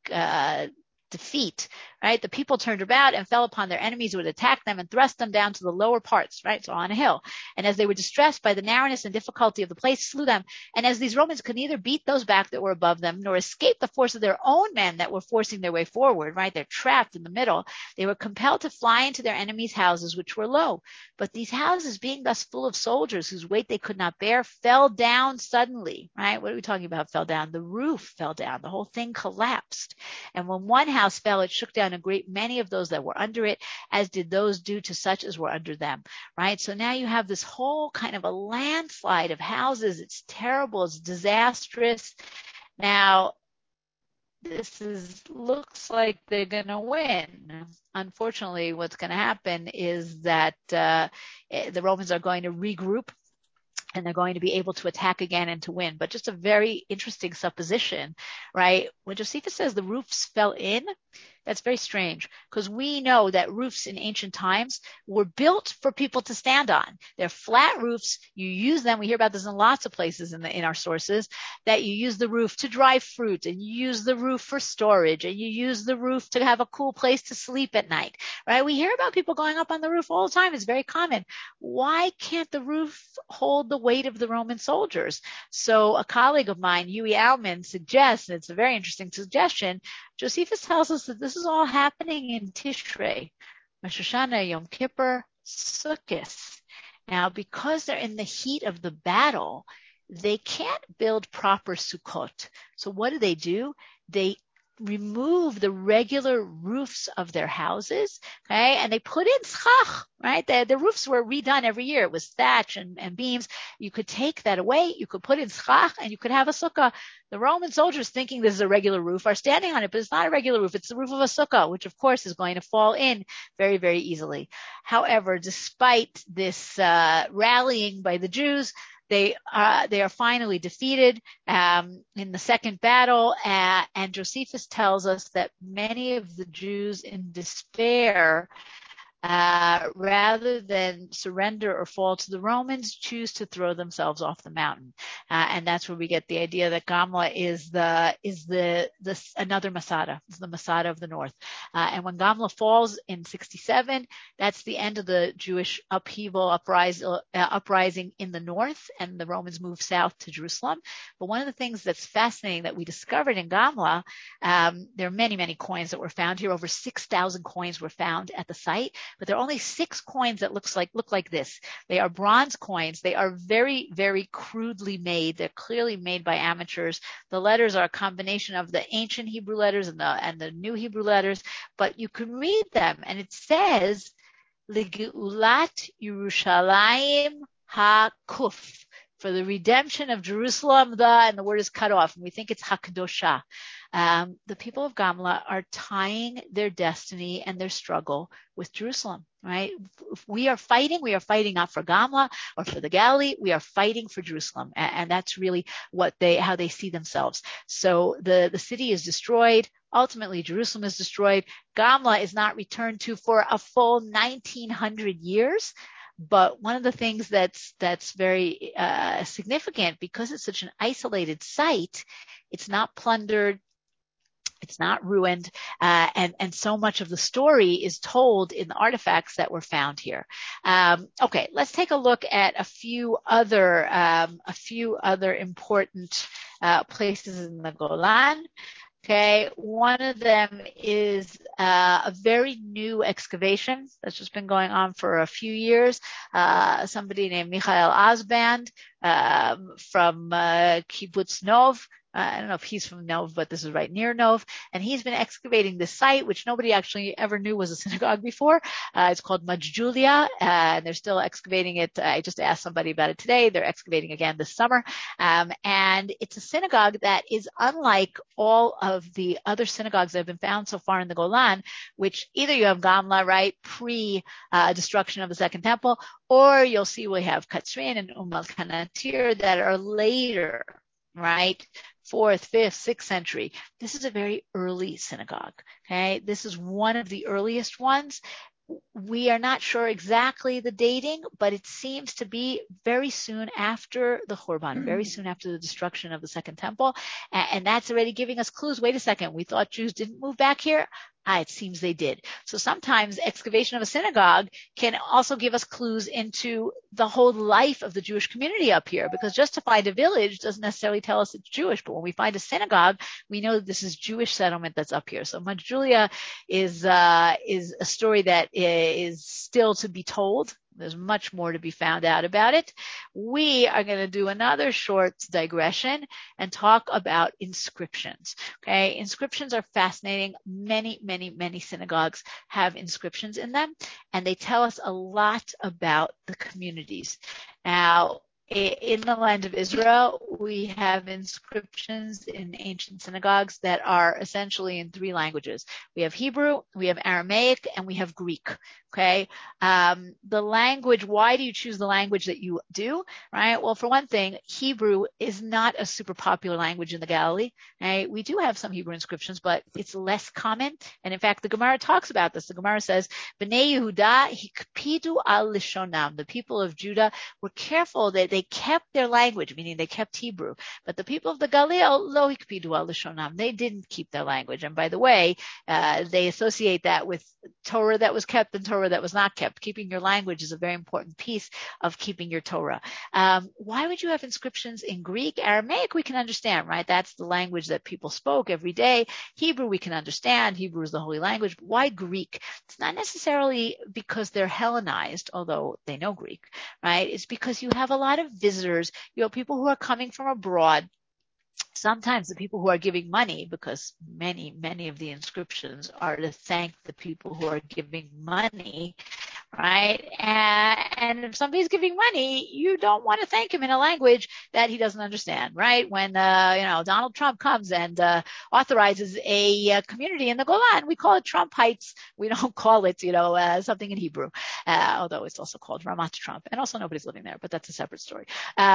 defeat, right? The people turned about and fell upon their enemies who would attack them and thrust them down to the lower parts, right? So on a hill. And as they were distressed by the narrowness and difficulty of the place, slew them. And as these Romans could neither beat those back that were above them, nor escape the force of their own men that were forcing their way forward, right? They're trapped in the middle. They were compelled to fly into their enemies' houses, which were low. But these houses, being thus full of soldiers whose weight they could not bear, fell down suddenly, right? What are we talking about? Fell down. The roof fell down. The whole thing collapsed. And when one house fell, it shook down a great many of those that were under it, as did those due to such as were under them, right? So now you have this whole kind of a landslide of houses. It's terrible. It's disastrous. Now, looks like they're going to win. Unfortunately, what's going to happen is that the Romans are going to regroup, and they're going to be able to attack again and to win. But just a very interesting supposition, right? When Josephus says the roofs fell in, that's very strange, because we know that roofs in ancient times were built for people to stand on. They're flat roofs. You use them. We hear about this in lots of places in our sources, that you use the roof to dry fruit, and you use the roof for storage, and you use the roof to have a cool place to sleep at night, right? We hear about people going up on the roof all the time. It's very common. Why can't the roof hold the weight of the Roman soldiers? So a colleague of mine, Huey Alman, suggests, and it's a very interesting suggestion, Josephus tells us that this is all happening in Tishrei, Rosh Hashanah, Yom Kippur, Sukkot. Now, because they're in the heat of the battle, they can't build proper Sukkot. So what do? They remove the regular roofs of their houses, okay, and they put in schach, right? The roofs were redone every year. It was thatch and beams. You could take that away. You could put in schach, and you could have a sukkah. The Roman soldiers, thinking this is a regular roof, are standing on it, but it's not a regular roof. It's the roof of a sukkah, which of course is going to fall in very, very easily. However, despite this rallying by the Jews, they are finally defeated in the second battle, and Josephus tells us that many of the Jews, in despair, rather than surrender or fall to the Romans, choose to throw themselves off the mountain. And that's where we get the idea that Gamla is another Masada, is the Masada of the north. And when Gamla falls in 67, that's the end of the Jewish uprising in the north, and the Romans move south to Jerusalem. But one of the things that's fascinating that we discovered in Gamla, there are many, many coins that were found here. Over 6,000 coins were found at the site, but there are only 6 coins that look like this. They are bronze coins. They are very, very crudely made. They're clearly made by amateurs. The letters are a combination of the ancient Hebrew letters and the new Hebrew letters, but you can read them, and it says Legeulat Yerushalayim HaKuf, for the redemption of Jerusalem, and the word is cut off, and we think it's HaKadosha. The people of Gamla are tying their destiny and their struggle with Jerusalem, right? If we are fighting not for Gamla or for the Galilee, we are fighting for Jerusalem. And that's really how they see themselves. So the city is destroyed. Ultimately, Jerusalem is destroyed. Gamla is not returned to for a full 1900 years. But one of the things that's very significant, because it's such an isolated site, it's not plundered, it's not ruined, and so much of the story is told in the artifacts that were found here. Okay, let's take a look at a few other important places in the Golan. Okay, one of them is a very new excavation that's just been going on for a few years. Somebody named Michael Osband from Kibbutz Nov. I don't know if he's from Nov, but this is right near Nov. And he's been excavating this site, which nobody actually ever knew was a synagogue before. It's called Majdulia, and they're still excavating it. I just asked somebody about it today. They're excavating again this summer. And it's a synagogue that is unlike all of the other synagogues that have been found so far in the Golan, which either you have Gamla, right, pre-destruction of the Second Temple, or you'll see we have Katzrin and Al-Kanatir that are later, right? 4th, 5th, 6th century. This is a very early synagogue. Okay. This is one of the earliest ones. We are not sure exactly the dating, but it seems to be very soon after the Churban, very soon after the destruction of the Second Temple. And that's already giving us clues. Wait a second. We thought Jews didn't move back here. It seems they did. So sometimes excavation of a synagogue can also give us clues into the whole life of the Jewish community up here, because just to find a village doesn't necessarily tell us it's Jewish. But when we find a synagogue, we know that this is Jewish settlement that's up here. So Majdulia is a story that is still to be told. There's much more to be found out about it. We are going to do another short digression and talk about inscriptions. Okay. Inscriptions are fascinating. Many, many, many synagogues have inscriptions in them, and they tell us a lot about the communities. Now, in the land of Israel, we have inscriptions in ancient synagogues that are essentially in 3 languages. We have Hebrew, we have Aramaic, and we have Greek. Okay. The language, why do you choose the language that you do? Right. Well, for one thing, Hebrew is not a super popular language in the Galilee. Right? We do have some Hebrew inscriptions, but it's less common. And in fact, the Gemara talks about this. The Gemara says, Bnei Yehuda hikpidu al lishonam. The people of Judah were careful that they kept their language, meaning they kept Hebrew. But the people of the Galil, lo hikpidu al lishonam. They didn't keep their language. And by the way, they associate that with Torah that was kept and Torah that was not kept. Keeping your language is a very important piece of keeping your Torah. Why would you have inscriptions in Greek? Aramaic we can understand, right? That's the language that people spoke every day. Hebrew we can understand. Hebrew is the holy language. But why Greek? It's not necessarily because they're Hellenized, although they know Greek, right? It's because you have a lot of visitors. You have people who are coming from abroad. Sometimes the people who are giving money, because many, many of the inscriptions are to thank the people who are giving money, right? And if somebody's giving money, you don't want to thank him in a language that he doesn't understand, right? When, Donald Trump comes and authorizes a community in the Golan, we call it Trump Heights. We don't call it, something in Hebrew, although it's also called Ramat Trump. And also nobody's living there, but that's a separate story.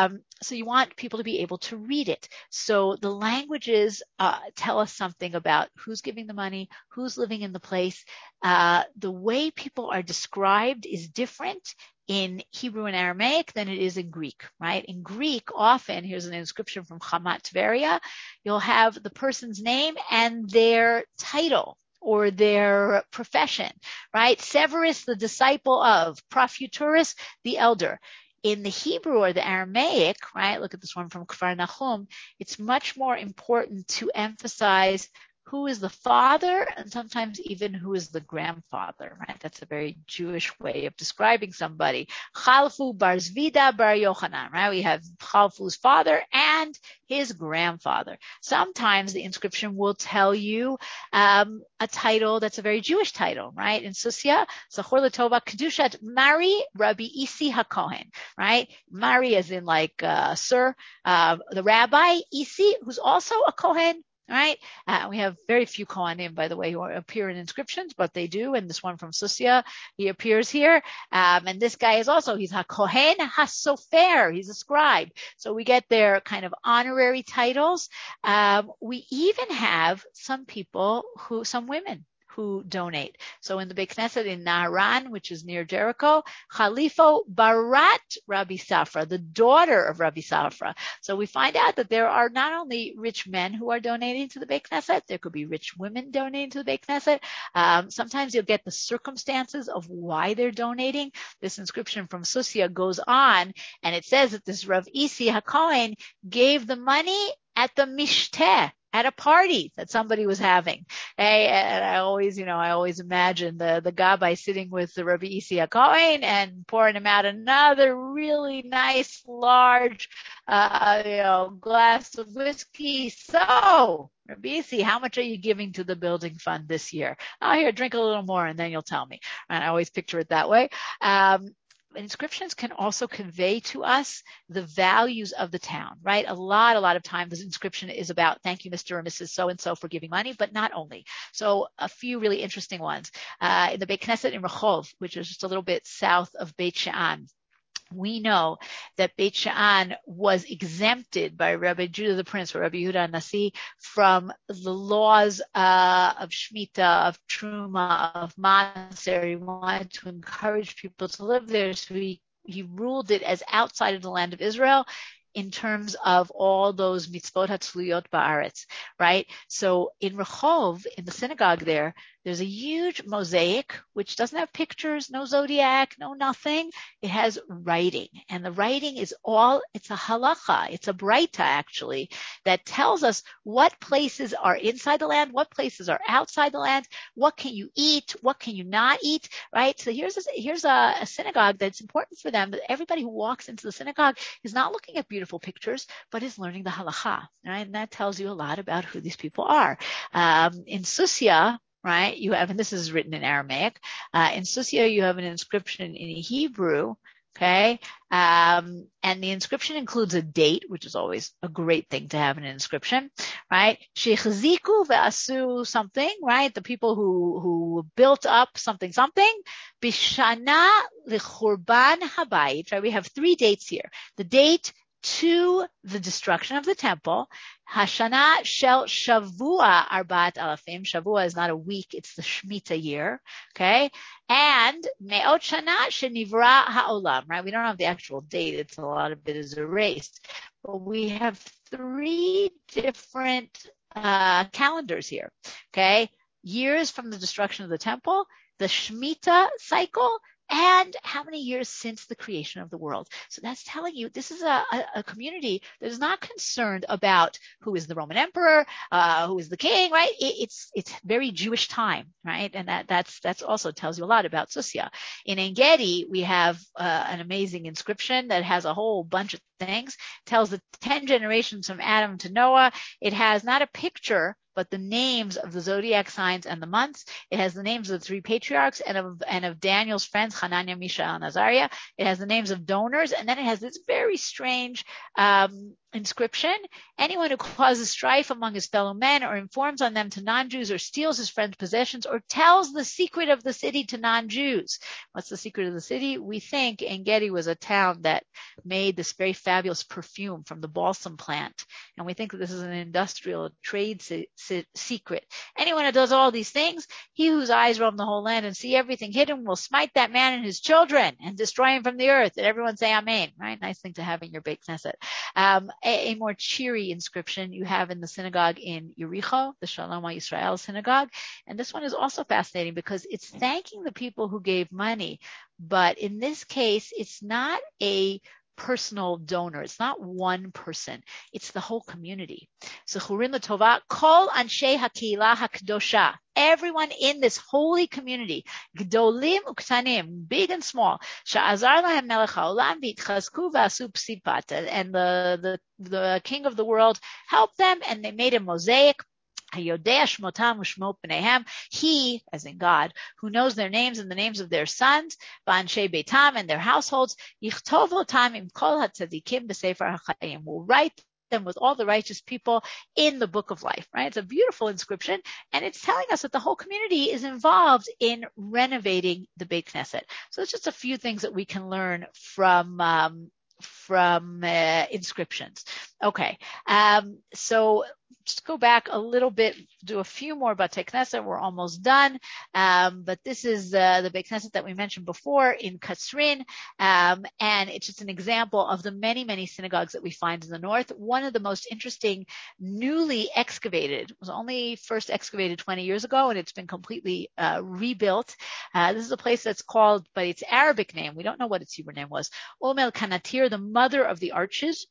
So you want people to be able to read it. So the languages tell us something about who's giving the money, who's living in the place. the way people are described is different in Hebrew and Aramaic than it is in Greek, right? In Greek, often, here's an inscription from Hamat Tveria, you'll have the person's name and their title or their profession, right? Severus, the disciple of, Profuturus, the elder. In the Hebrew or the Aramaic, right? Look at this one from Kfar Nahum. It's much more important to emphasize who is the father and sometimes even who is the grandfather, right? That's a very Jewish way of describing somebody. Chalfu bar Zvida bar Yochanan, right? We have Chalfu's father and his grandfather. Sometimes the inscription will tell you a title that's a very Jewish title, right? In Susia, Zachor Latova Kedushat Mari Rabbi Isi HaKohen, right? Mari as in like sir, the rabbi, Isi, who's also a Kohen, right? We have very few Kohanim, by the way, who appear in inscriptions, but they do. And this one from Susia, he appears here. And this guy is also, he's HaKohen HaSofer. He's a scribe. So we get their kind of honorary titles. We even have some women who donate. So in the Beit Knesset in Naharan, which is near Jericho, Khalifo Barat Rabbi Safra, the daughter of Rabbi Safra. So we find out that there are not only rich men who are donating to the Beit Knesset, there could be rich women donating to the Beit Knesset. Sometimes you'll get the circumstances of why they're donating. This inscription from Susia goes on, and it says that this Rav Isi HaKohen gave the money at the Mishteh, at a party that somebody was having. And I always imagine the Gabbai sitting with the Rabbi Isi HaKohen and pouring him out another really nice, large, glass of whiskey. So, Rabbi Isi, how much are you giving to the building fund this year? Oh, here, drink a little more and then you'll tell me. And I always picture it that way. Inscriptions can also convey to us the values of the town, right? A lot of times this inscription is about thank you, Mr. or Mrs. So-and-so for giving money, but not only. So a few really interesting ones. In the Beit Knesset in Rehov, which is just a little bit south of Beit She'an, we know that Beit She'an was exempted by Rabbi Judah the Prince, or Rabbi Yehuda Nasi, from the laws of Shemitah, of Truma, of Maser. He wanted to encourage people to live there, so he ruled it as outside of the land of Israel in terms of all those mitzvot hatzluyot ba'aretz, right? So in Rehov, in the synagogue there's a huge mosaic, which doesn't have pictures, no zodiac, no nothing. It has writing. And the writing is it's a halacha. It's a braita, actually, that tells us what places are inside the land, what places are outside the land, what can you eat, what can you not eat, right? So here's a synagogue that's important for them, that everybody who walks into the synagogue is not looking at beautiful pictures, but is learning the halacha, right? And that tells you a lot about who these people are. In Susia, right, you have, and this is written in Aramaic, in Susia you have an inscription in Hebrew, okay, and the inscription includes a date, which is always a great thing to have in an inscription, right? Shechziku ve'asu something, right? The people who built up something, bishana lichurban habayit, right? We have 3 dates here. The date to the destruction of the temple, Hashana shel Shavua Arbat Alafim. Shavua is not a week, it's the Shemitah year, okay? And Me'ot Shana Shenivra Ha'olam, right? We don't have the actual date, a lot of it is erased. But we have 3 different calendars here, okay? Years from the destruction of the temple, the Shemitah cycle, and how many years since the creation of the world. So that's telling you this is a community that is not concerned about who is the Roman emperor, who is the king, right? It's very Jewish time, right? And that's also tells you a lot about Susia. In Engedi, we have an amazing inscription that has a whole bunch of things. It tells the 10 generations from Adam to Noah. It has not a picture, but the names of the zodiac signs and the months. It has the names of the 3 patriarchs and of Daniel's friends, Hananiah, Mishael, and Azariah. It has the names of donors, and then it has this very strange inscription, anyone who causes strife among his fellow men or informs on them to non-Jews or steals his friend's possessions or tells the secret of the city to non-Jews. What's the secret of the city? We think En Gedi was a town that made this very fabulous perfume from the balsam plant. And we think that this is an industrial trade secret. Anyone who does all these things, he whose eyes roam the whole land and see everything hidden will smite that man and his children and destroy him from the earth. And everyone say amen, right? Nice thing to have in your Beit Knesset. A more cheery inscription you have in the synagogue in Yericho, the Shalom Yisrael synagogue. And this one is also fascinating because it's thanking the people who gave money. But in this case, it's not a personal donor. It's not one person. It's the whole community. Zechurim L'Tova, Kol Anshe HaKehila HaKdosha. Everyone in this holy community, Gdolim Uktanim, big and small, Sha'azar Lahem Melech HaOlam V'Itchazku V'Asu Psipat. And the king of the world helped them and they made a mosaic. He, as in God, who knows their names and the names of their sons, Ba'anshe Beitam and their households, will write them with all the righteous people in the book of life, right? It's a beautiful inscription, and it's telling us that the whole community is involved in renovating the Beit Knesset. So it's just a few things that we can learn from inscriptions. Okay. So just go back a little bit, do a few more Batei Knesset. We're almost done. But this is the Beit Knesset that we mentioned before in Katzrin. And it's just an example of the many, many synagogues that we find in the north. One of the most interesting newly excavated, was only first excavated 20 years ago, and it's been completely rebuilt. This is a place that's called, by its Arabic name, we don't know what its Hebrew name was, El Kanatir, the mother of the arches.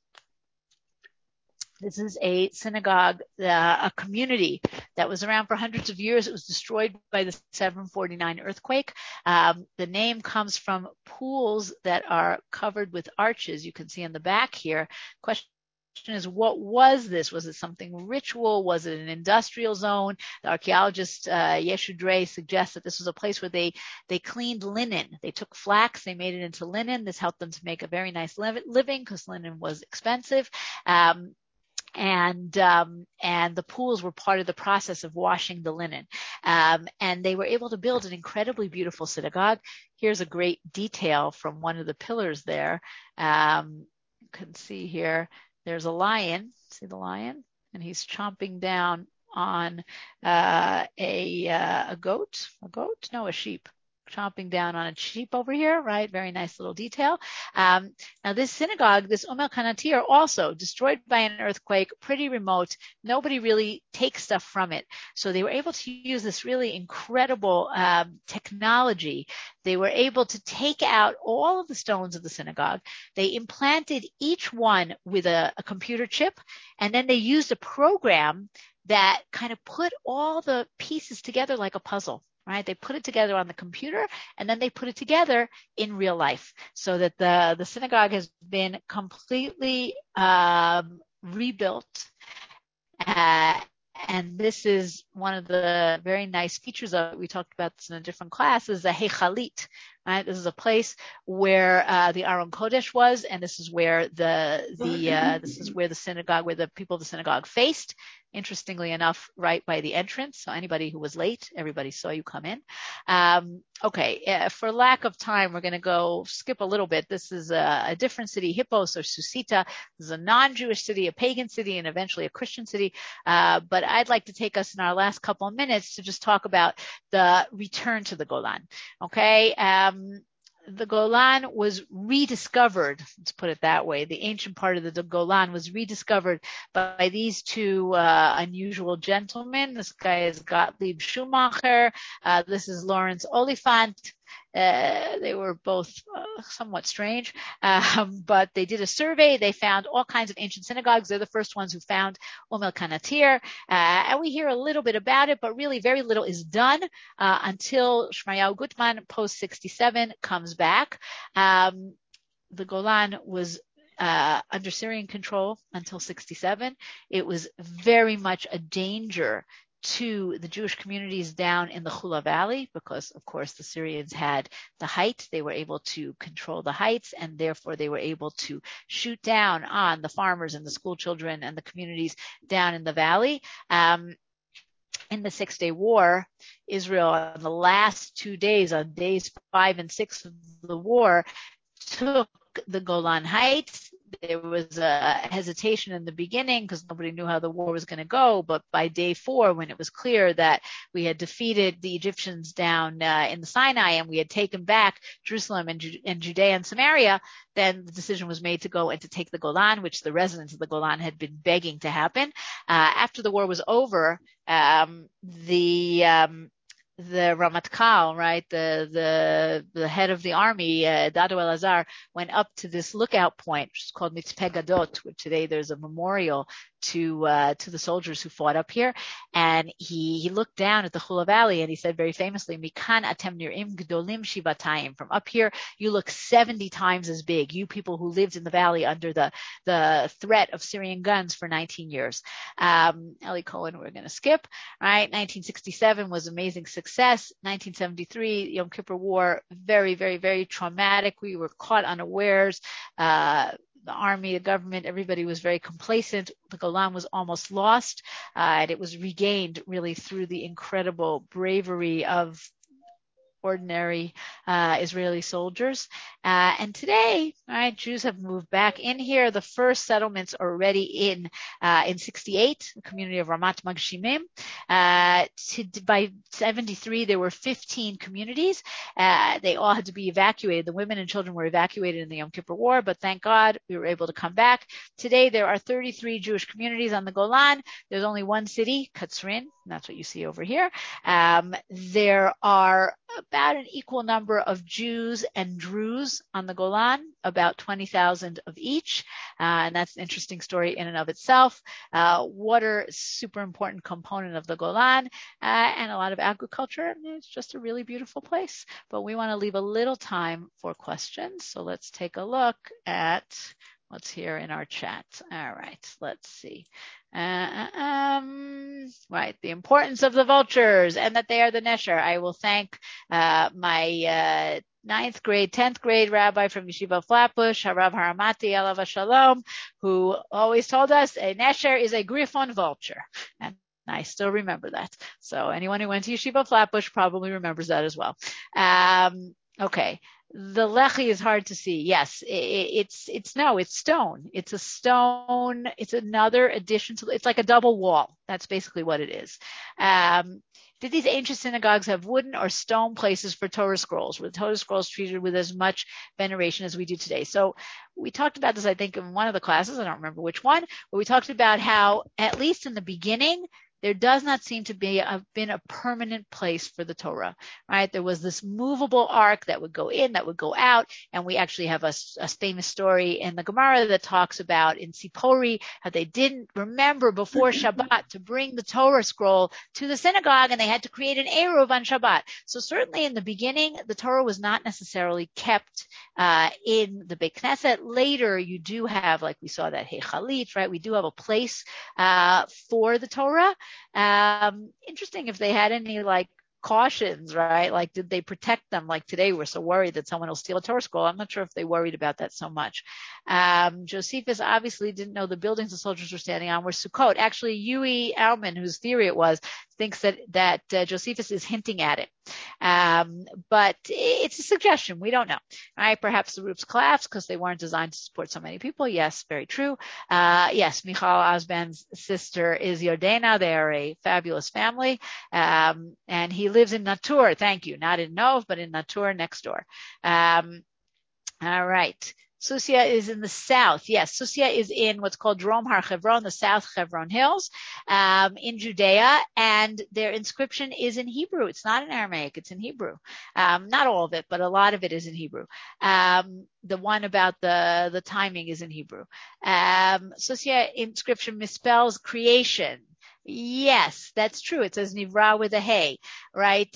This is a synagogue, a community that was around for hundreds of years. It was destroyed by the 749 earthquake. The name comes from pools that are covered with arches. You can see in the back here. Question is, what was this? Was it something ritual? Was it an industrial zone? The archaeologist Yeshu Drey suggests that this was a place where they cleaned linen. They took flax, they made it into linen. This helped them to make a very nice living because linen was expensive. And the pools were part of the process of washing the linen. And they were able to build an incredibly beautiful synagogue. Here's a great detail from one of the pillars there. You can see here, there's a lion. See the lion? And he's chomping down on a goat? A goat? No, a sheep. Chomping down on a sheep over here, right? Very nice little detail. Now this synagogue, this El Kanatir, also destroyed by an earthquake, pretty remote. Nobody really takes stuff from it. So they were able to use this really incredible technology. They were able to take out all of the stones of the synagogue. They implanted each one with a computer chip, and then they used a program that kind of put all the pieces together like a puzzle. Right? They put it together on the computer and then they put it together in real life so that the synagogue has been completely rebuilt. And this is one of the very nice features of it. We talked about this in a different class, is the Heichalit. Right? This is a place where the Aron Kodesh was, and this is where the synagogue, where the people of the synagogue faced. Interestingly enough, right by the entrance. So anybody who was late, everybody saw you come in. For lack of time, we're going to skip a little bit. This is a different city, Hippos or Susita. This is a non-Jewish city, a pagan city, and eventually a Christian city. But I'd like to take us in our last couple of minutes to just talk about the return to the Golan. Okay. The Golan was rediscovered, let's put it that way. The ancient part of the Golan was rediscovered by these two unusual gentlemen. This guy is Gottlieb Schumacher. This is Lawrence Oliphant. They were both somewhat strange, but they did a survey. They found all kinds of ancient synagogues. They're the first ones who found El Kanatir. And we hear a little bit about it, but really very little is done until Shmayahu Gutman, post 67, comes back. The Golan was under Syrian control until 67. It was very much a danger to the Jewish communities down in the Chula Valley, because of course the Syrians had the height. They were able to control the heights, and therefore they were able to shoot down on the farmers and the school children and the communities down in the valley. In the 6-Day War, Israel, on the last 2 days, on days 5 and 6 of the war, took the Golan Heights. There was a hesitation in the beginning because nobody knew how the war was going to go. But by day 4, when it was clear that we had defeated the Egyptians down in the Sinai and we had taken back Jerusalem and Judea and Samaria, then the decision was made to go and to take the Golan, which the residents of the Golan had been begging to happen. After the war was over, the Ramatkal, right, the head of the army, Dado Elazar, went up to this lookout point, which is called Mitzpeh Gadot, where today there's a memorial to the soldiers who fought up here. And he looked down at the Chula Valley and he said very famously, Mikan atem nir'im gdolim shivatayim. From up here, you look 70 times as big, you people who lived in the valley under the threat of Syrian guns for 19 years. Eli Cohen, we're going to skip, right? 1967 was amazing success. 1973, Yom Kippur War, very, very, very traumatic. We were caught unawares. The army, the government, everybody was very complacent. The Golan was almost lost, and it was regained really through the incredible bravery of ordinary Israeli soldiers. And today, right, Jews have moved back in here. The first settlements are already in 68, the community of Ramat Magshimim. By 73, there were 15 communities. They all had to be evacuated. The women and children were evacuated in the Yom Kippur War, but thank God we were able to come back. Today, there are 33 Jewish communities on the Golan. There's only one city, Katzrin. That's what you see over here. There are about an equal number of Jews and Druze on the Golan, about 20,000 of each. And that's an interesting story in and of itself. Water, super important component of the Golan, and a lot of agriculture. It's just a really beautiful place. But we want to leave a little time for questions. So let's take a look at what's here in our chat. All right, let's see. Right, the importance of the vultures and that they are the Nesher. I will thank my 9th grade, 10th grade rabbi from Yeshiva Flatbush, Harav Haramati, Alav Shalom, who always told us a Nesher is a griffon vulture. And I still remember that. So anyone who went to Yeshiva Flatbush probably remembers that as well. Okay. The lechi is hard to see. Yes, it's stone. It's a stone. It's another addition to, it's like a double wall. That's basically what it is. Did these ancient synagogues have wooden or stone places for Torah scrolls? Were the Torah scrolls treated with as much veneration as we do today? So we talked about this, I think, in one of the classes. I don't remember which one, but we talked about how, at least in the beginning, there does not seem to be have been a permanent place for the Torah, right? There was this movable ark that would go in, that would go out, and we actually have a famous story in the Gemara that talks about in Sipori how they didn't remember before Shabbat to bring the Torah scroll to the synagogue, and they had to create an Eruv on Shabbat. So certainly in the beginning, the Torah was not necessarily kept in the Beit Knesset. Later, you do have, like we saw that Heichalit, right? We do have a place for the Torah. Interesting if they had any like cautions, right? Like, did they protect them? Like today, we're so worried that someone will steal a Torah scroll. I'm not sure if they worried about that so much. Josephus obviously didn't know the buildings the soldiers were standing on were Sukkot. Actually, Yui Aumann, whose theory it was, thinks that Josephus is hinting at it. But it's a suggestion. We don't know. Right? Perhaps the roofs collapsed because they weren't designed to support so many people. Yes, very true. Yes, Michal Osman's sister is Yordana. They are a fabulous family. And he lives in Natur. Thank you. Not in Nov, but in Natur next door. All right. Susia is in the south. Yes, Susia is in what's called Drom Har Chevron, the South Chevron Hills, in Judea, and their inscription is in Hebrew. It's not in Aramaic, it's in Hebrew. Not all of it, but a lot of it is in Hebrew. The one about the timing is in Hebrew. Susia inscription misspells creation. Yes, that's true. It says Nivra with a hey, right?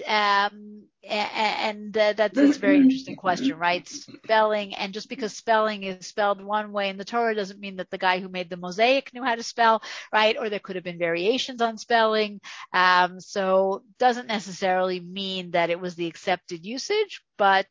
That's a very interesting question, right? Spelling, and just because spelling is spelled one way in the Torah doesn't mean that the guy who made the mosaic knew how to spell, right? Or there could have been variations on spelling. So doesn't necessarily mean that it was the accepted usage, but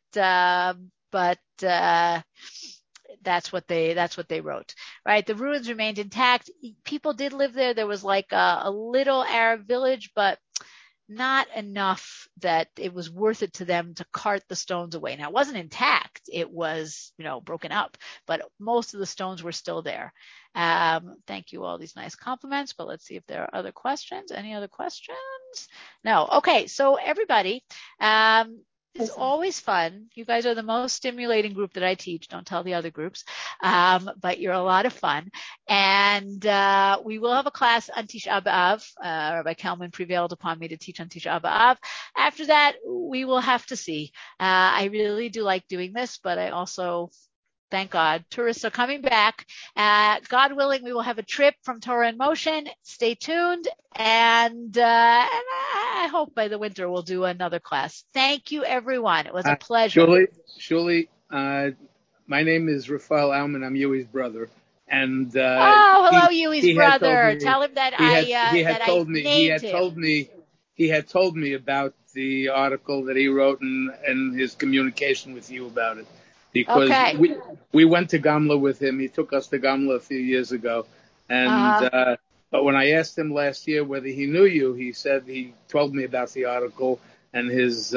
that's what they wrote, right? The ruins remained intact. People did live there. There was like a little Arab village, but not enough that it was worth it to them to cart the stones away. Now, it wasn't intact. It was, broken up, but most of the stones were still there. Thank you, all these nice compliments, but let's see if there are other questions. Any other questions? No. Okay. So everybody, it's always fun. You guys are the most stimulating group that I teach. Don't tell the other groups. But you're a lot of fun. And we will have a class on Tisha B'Av. Rabbi Kalman prevailed upon me to teach on Tisha B'Av. After that, we will have to see. I really do like doing this, but I also, thank God, tourists are coming back. God willing, we will have a trip from Torah in Motion. Stay tuned. And I hope by the winter we'll do another class. Thank you, everyone. It was a pleasure. Shuli, my name is Rafael Alman. I'm Yui's brother. And hello, Yui's brother. Tell him that I named him. He had told me about the article that he wrote and his communication with you about it. Because we went to Gamla with him. He took us to Gamla a few years ago. And but when I asked him last year whether he knew you, he said he told me about the article and his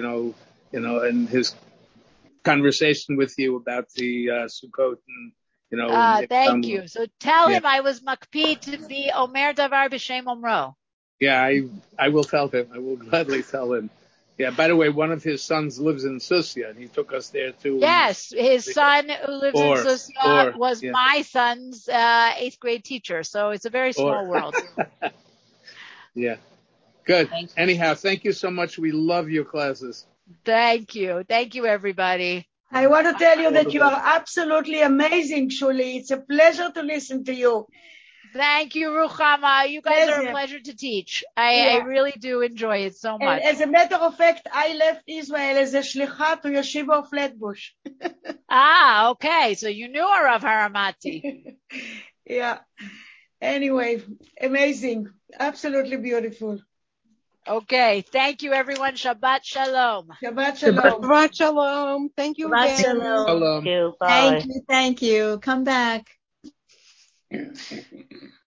and his conversation with you about the Sukkot and thank you. So tell him I was makpid to be Omer Davar b'Shem Omro. Yeah, I will tell him. I will gladly tell him. Yeah, by the way, one of his sons lives in Susia, and he took us there too. Yes, his son who lives in Susia was my son's 8th grade teacher, so it's a very small world. Yeah, good. Anyhow, thank you so much. We love your classes. Thank you. Thank you, everybody. I want to tell you that you are absolutely amazing, Shuli. It's a pleasure to listen to you. Thank you, Ruchama. You guys are a pleasure to teach. I really do enjoy it so much. And as a matter of fact, I left Israel as a shlicha to Yeshiva of Flatbush. Okay. So you knew Rav Haramati. Yeah. Anyway, amazing. Absolutely beautiful. Okay. Thank you, everyone. Shabbat shalom. Shabbat shalom. Shabbat shalom. Thank you Shabbat again. Shalom. Shalom. Thank you. Come back.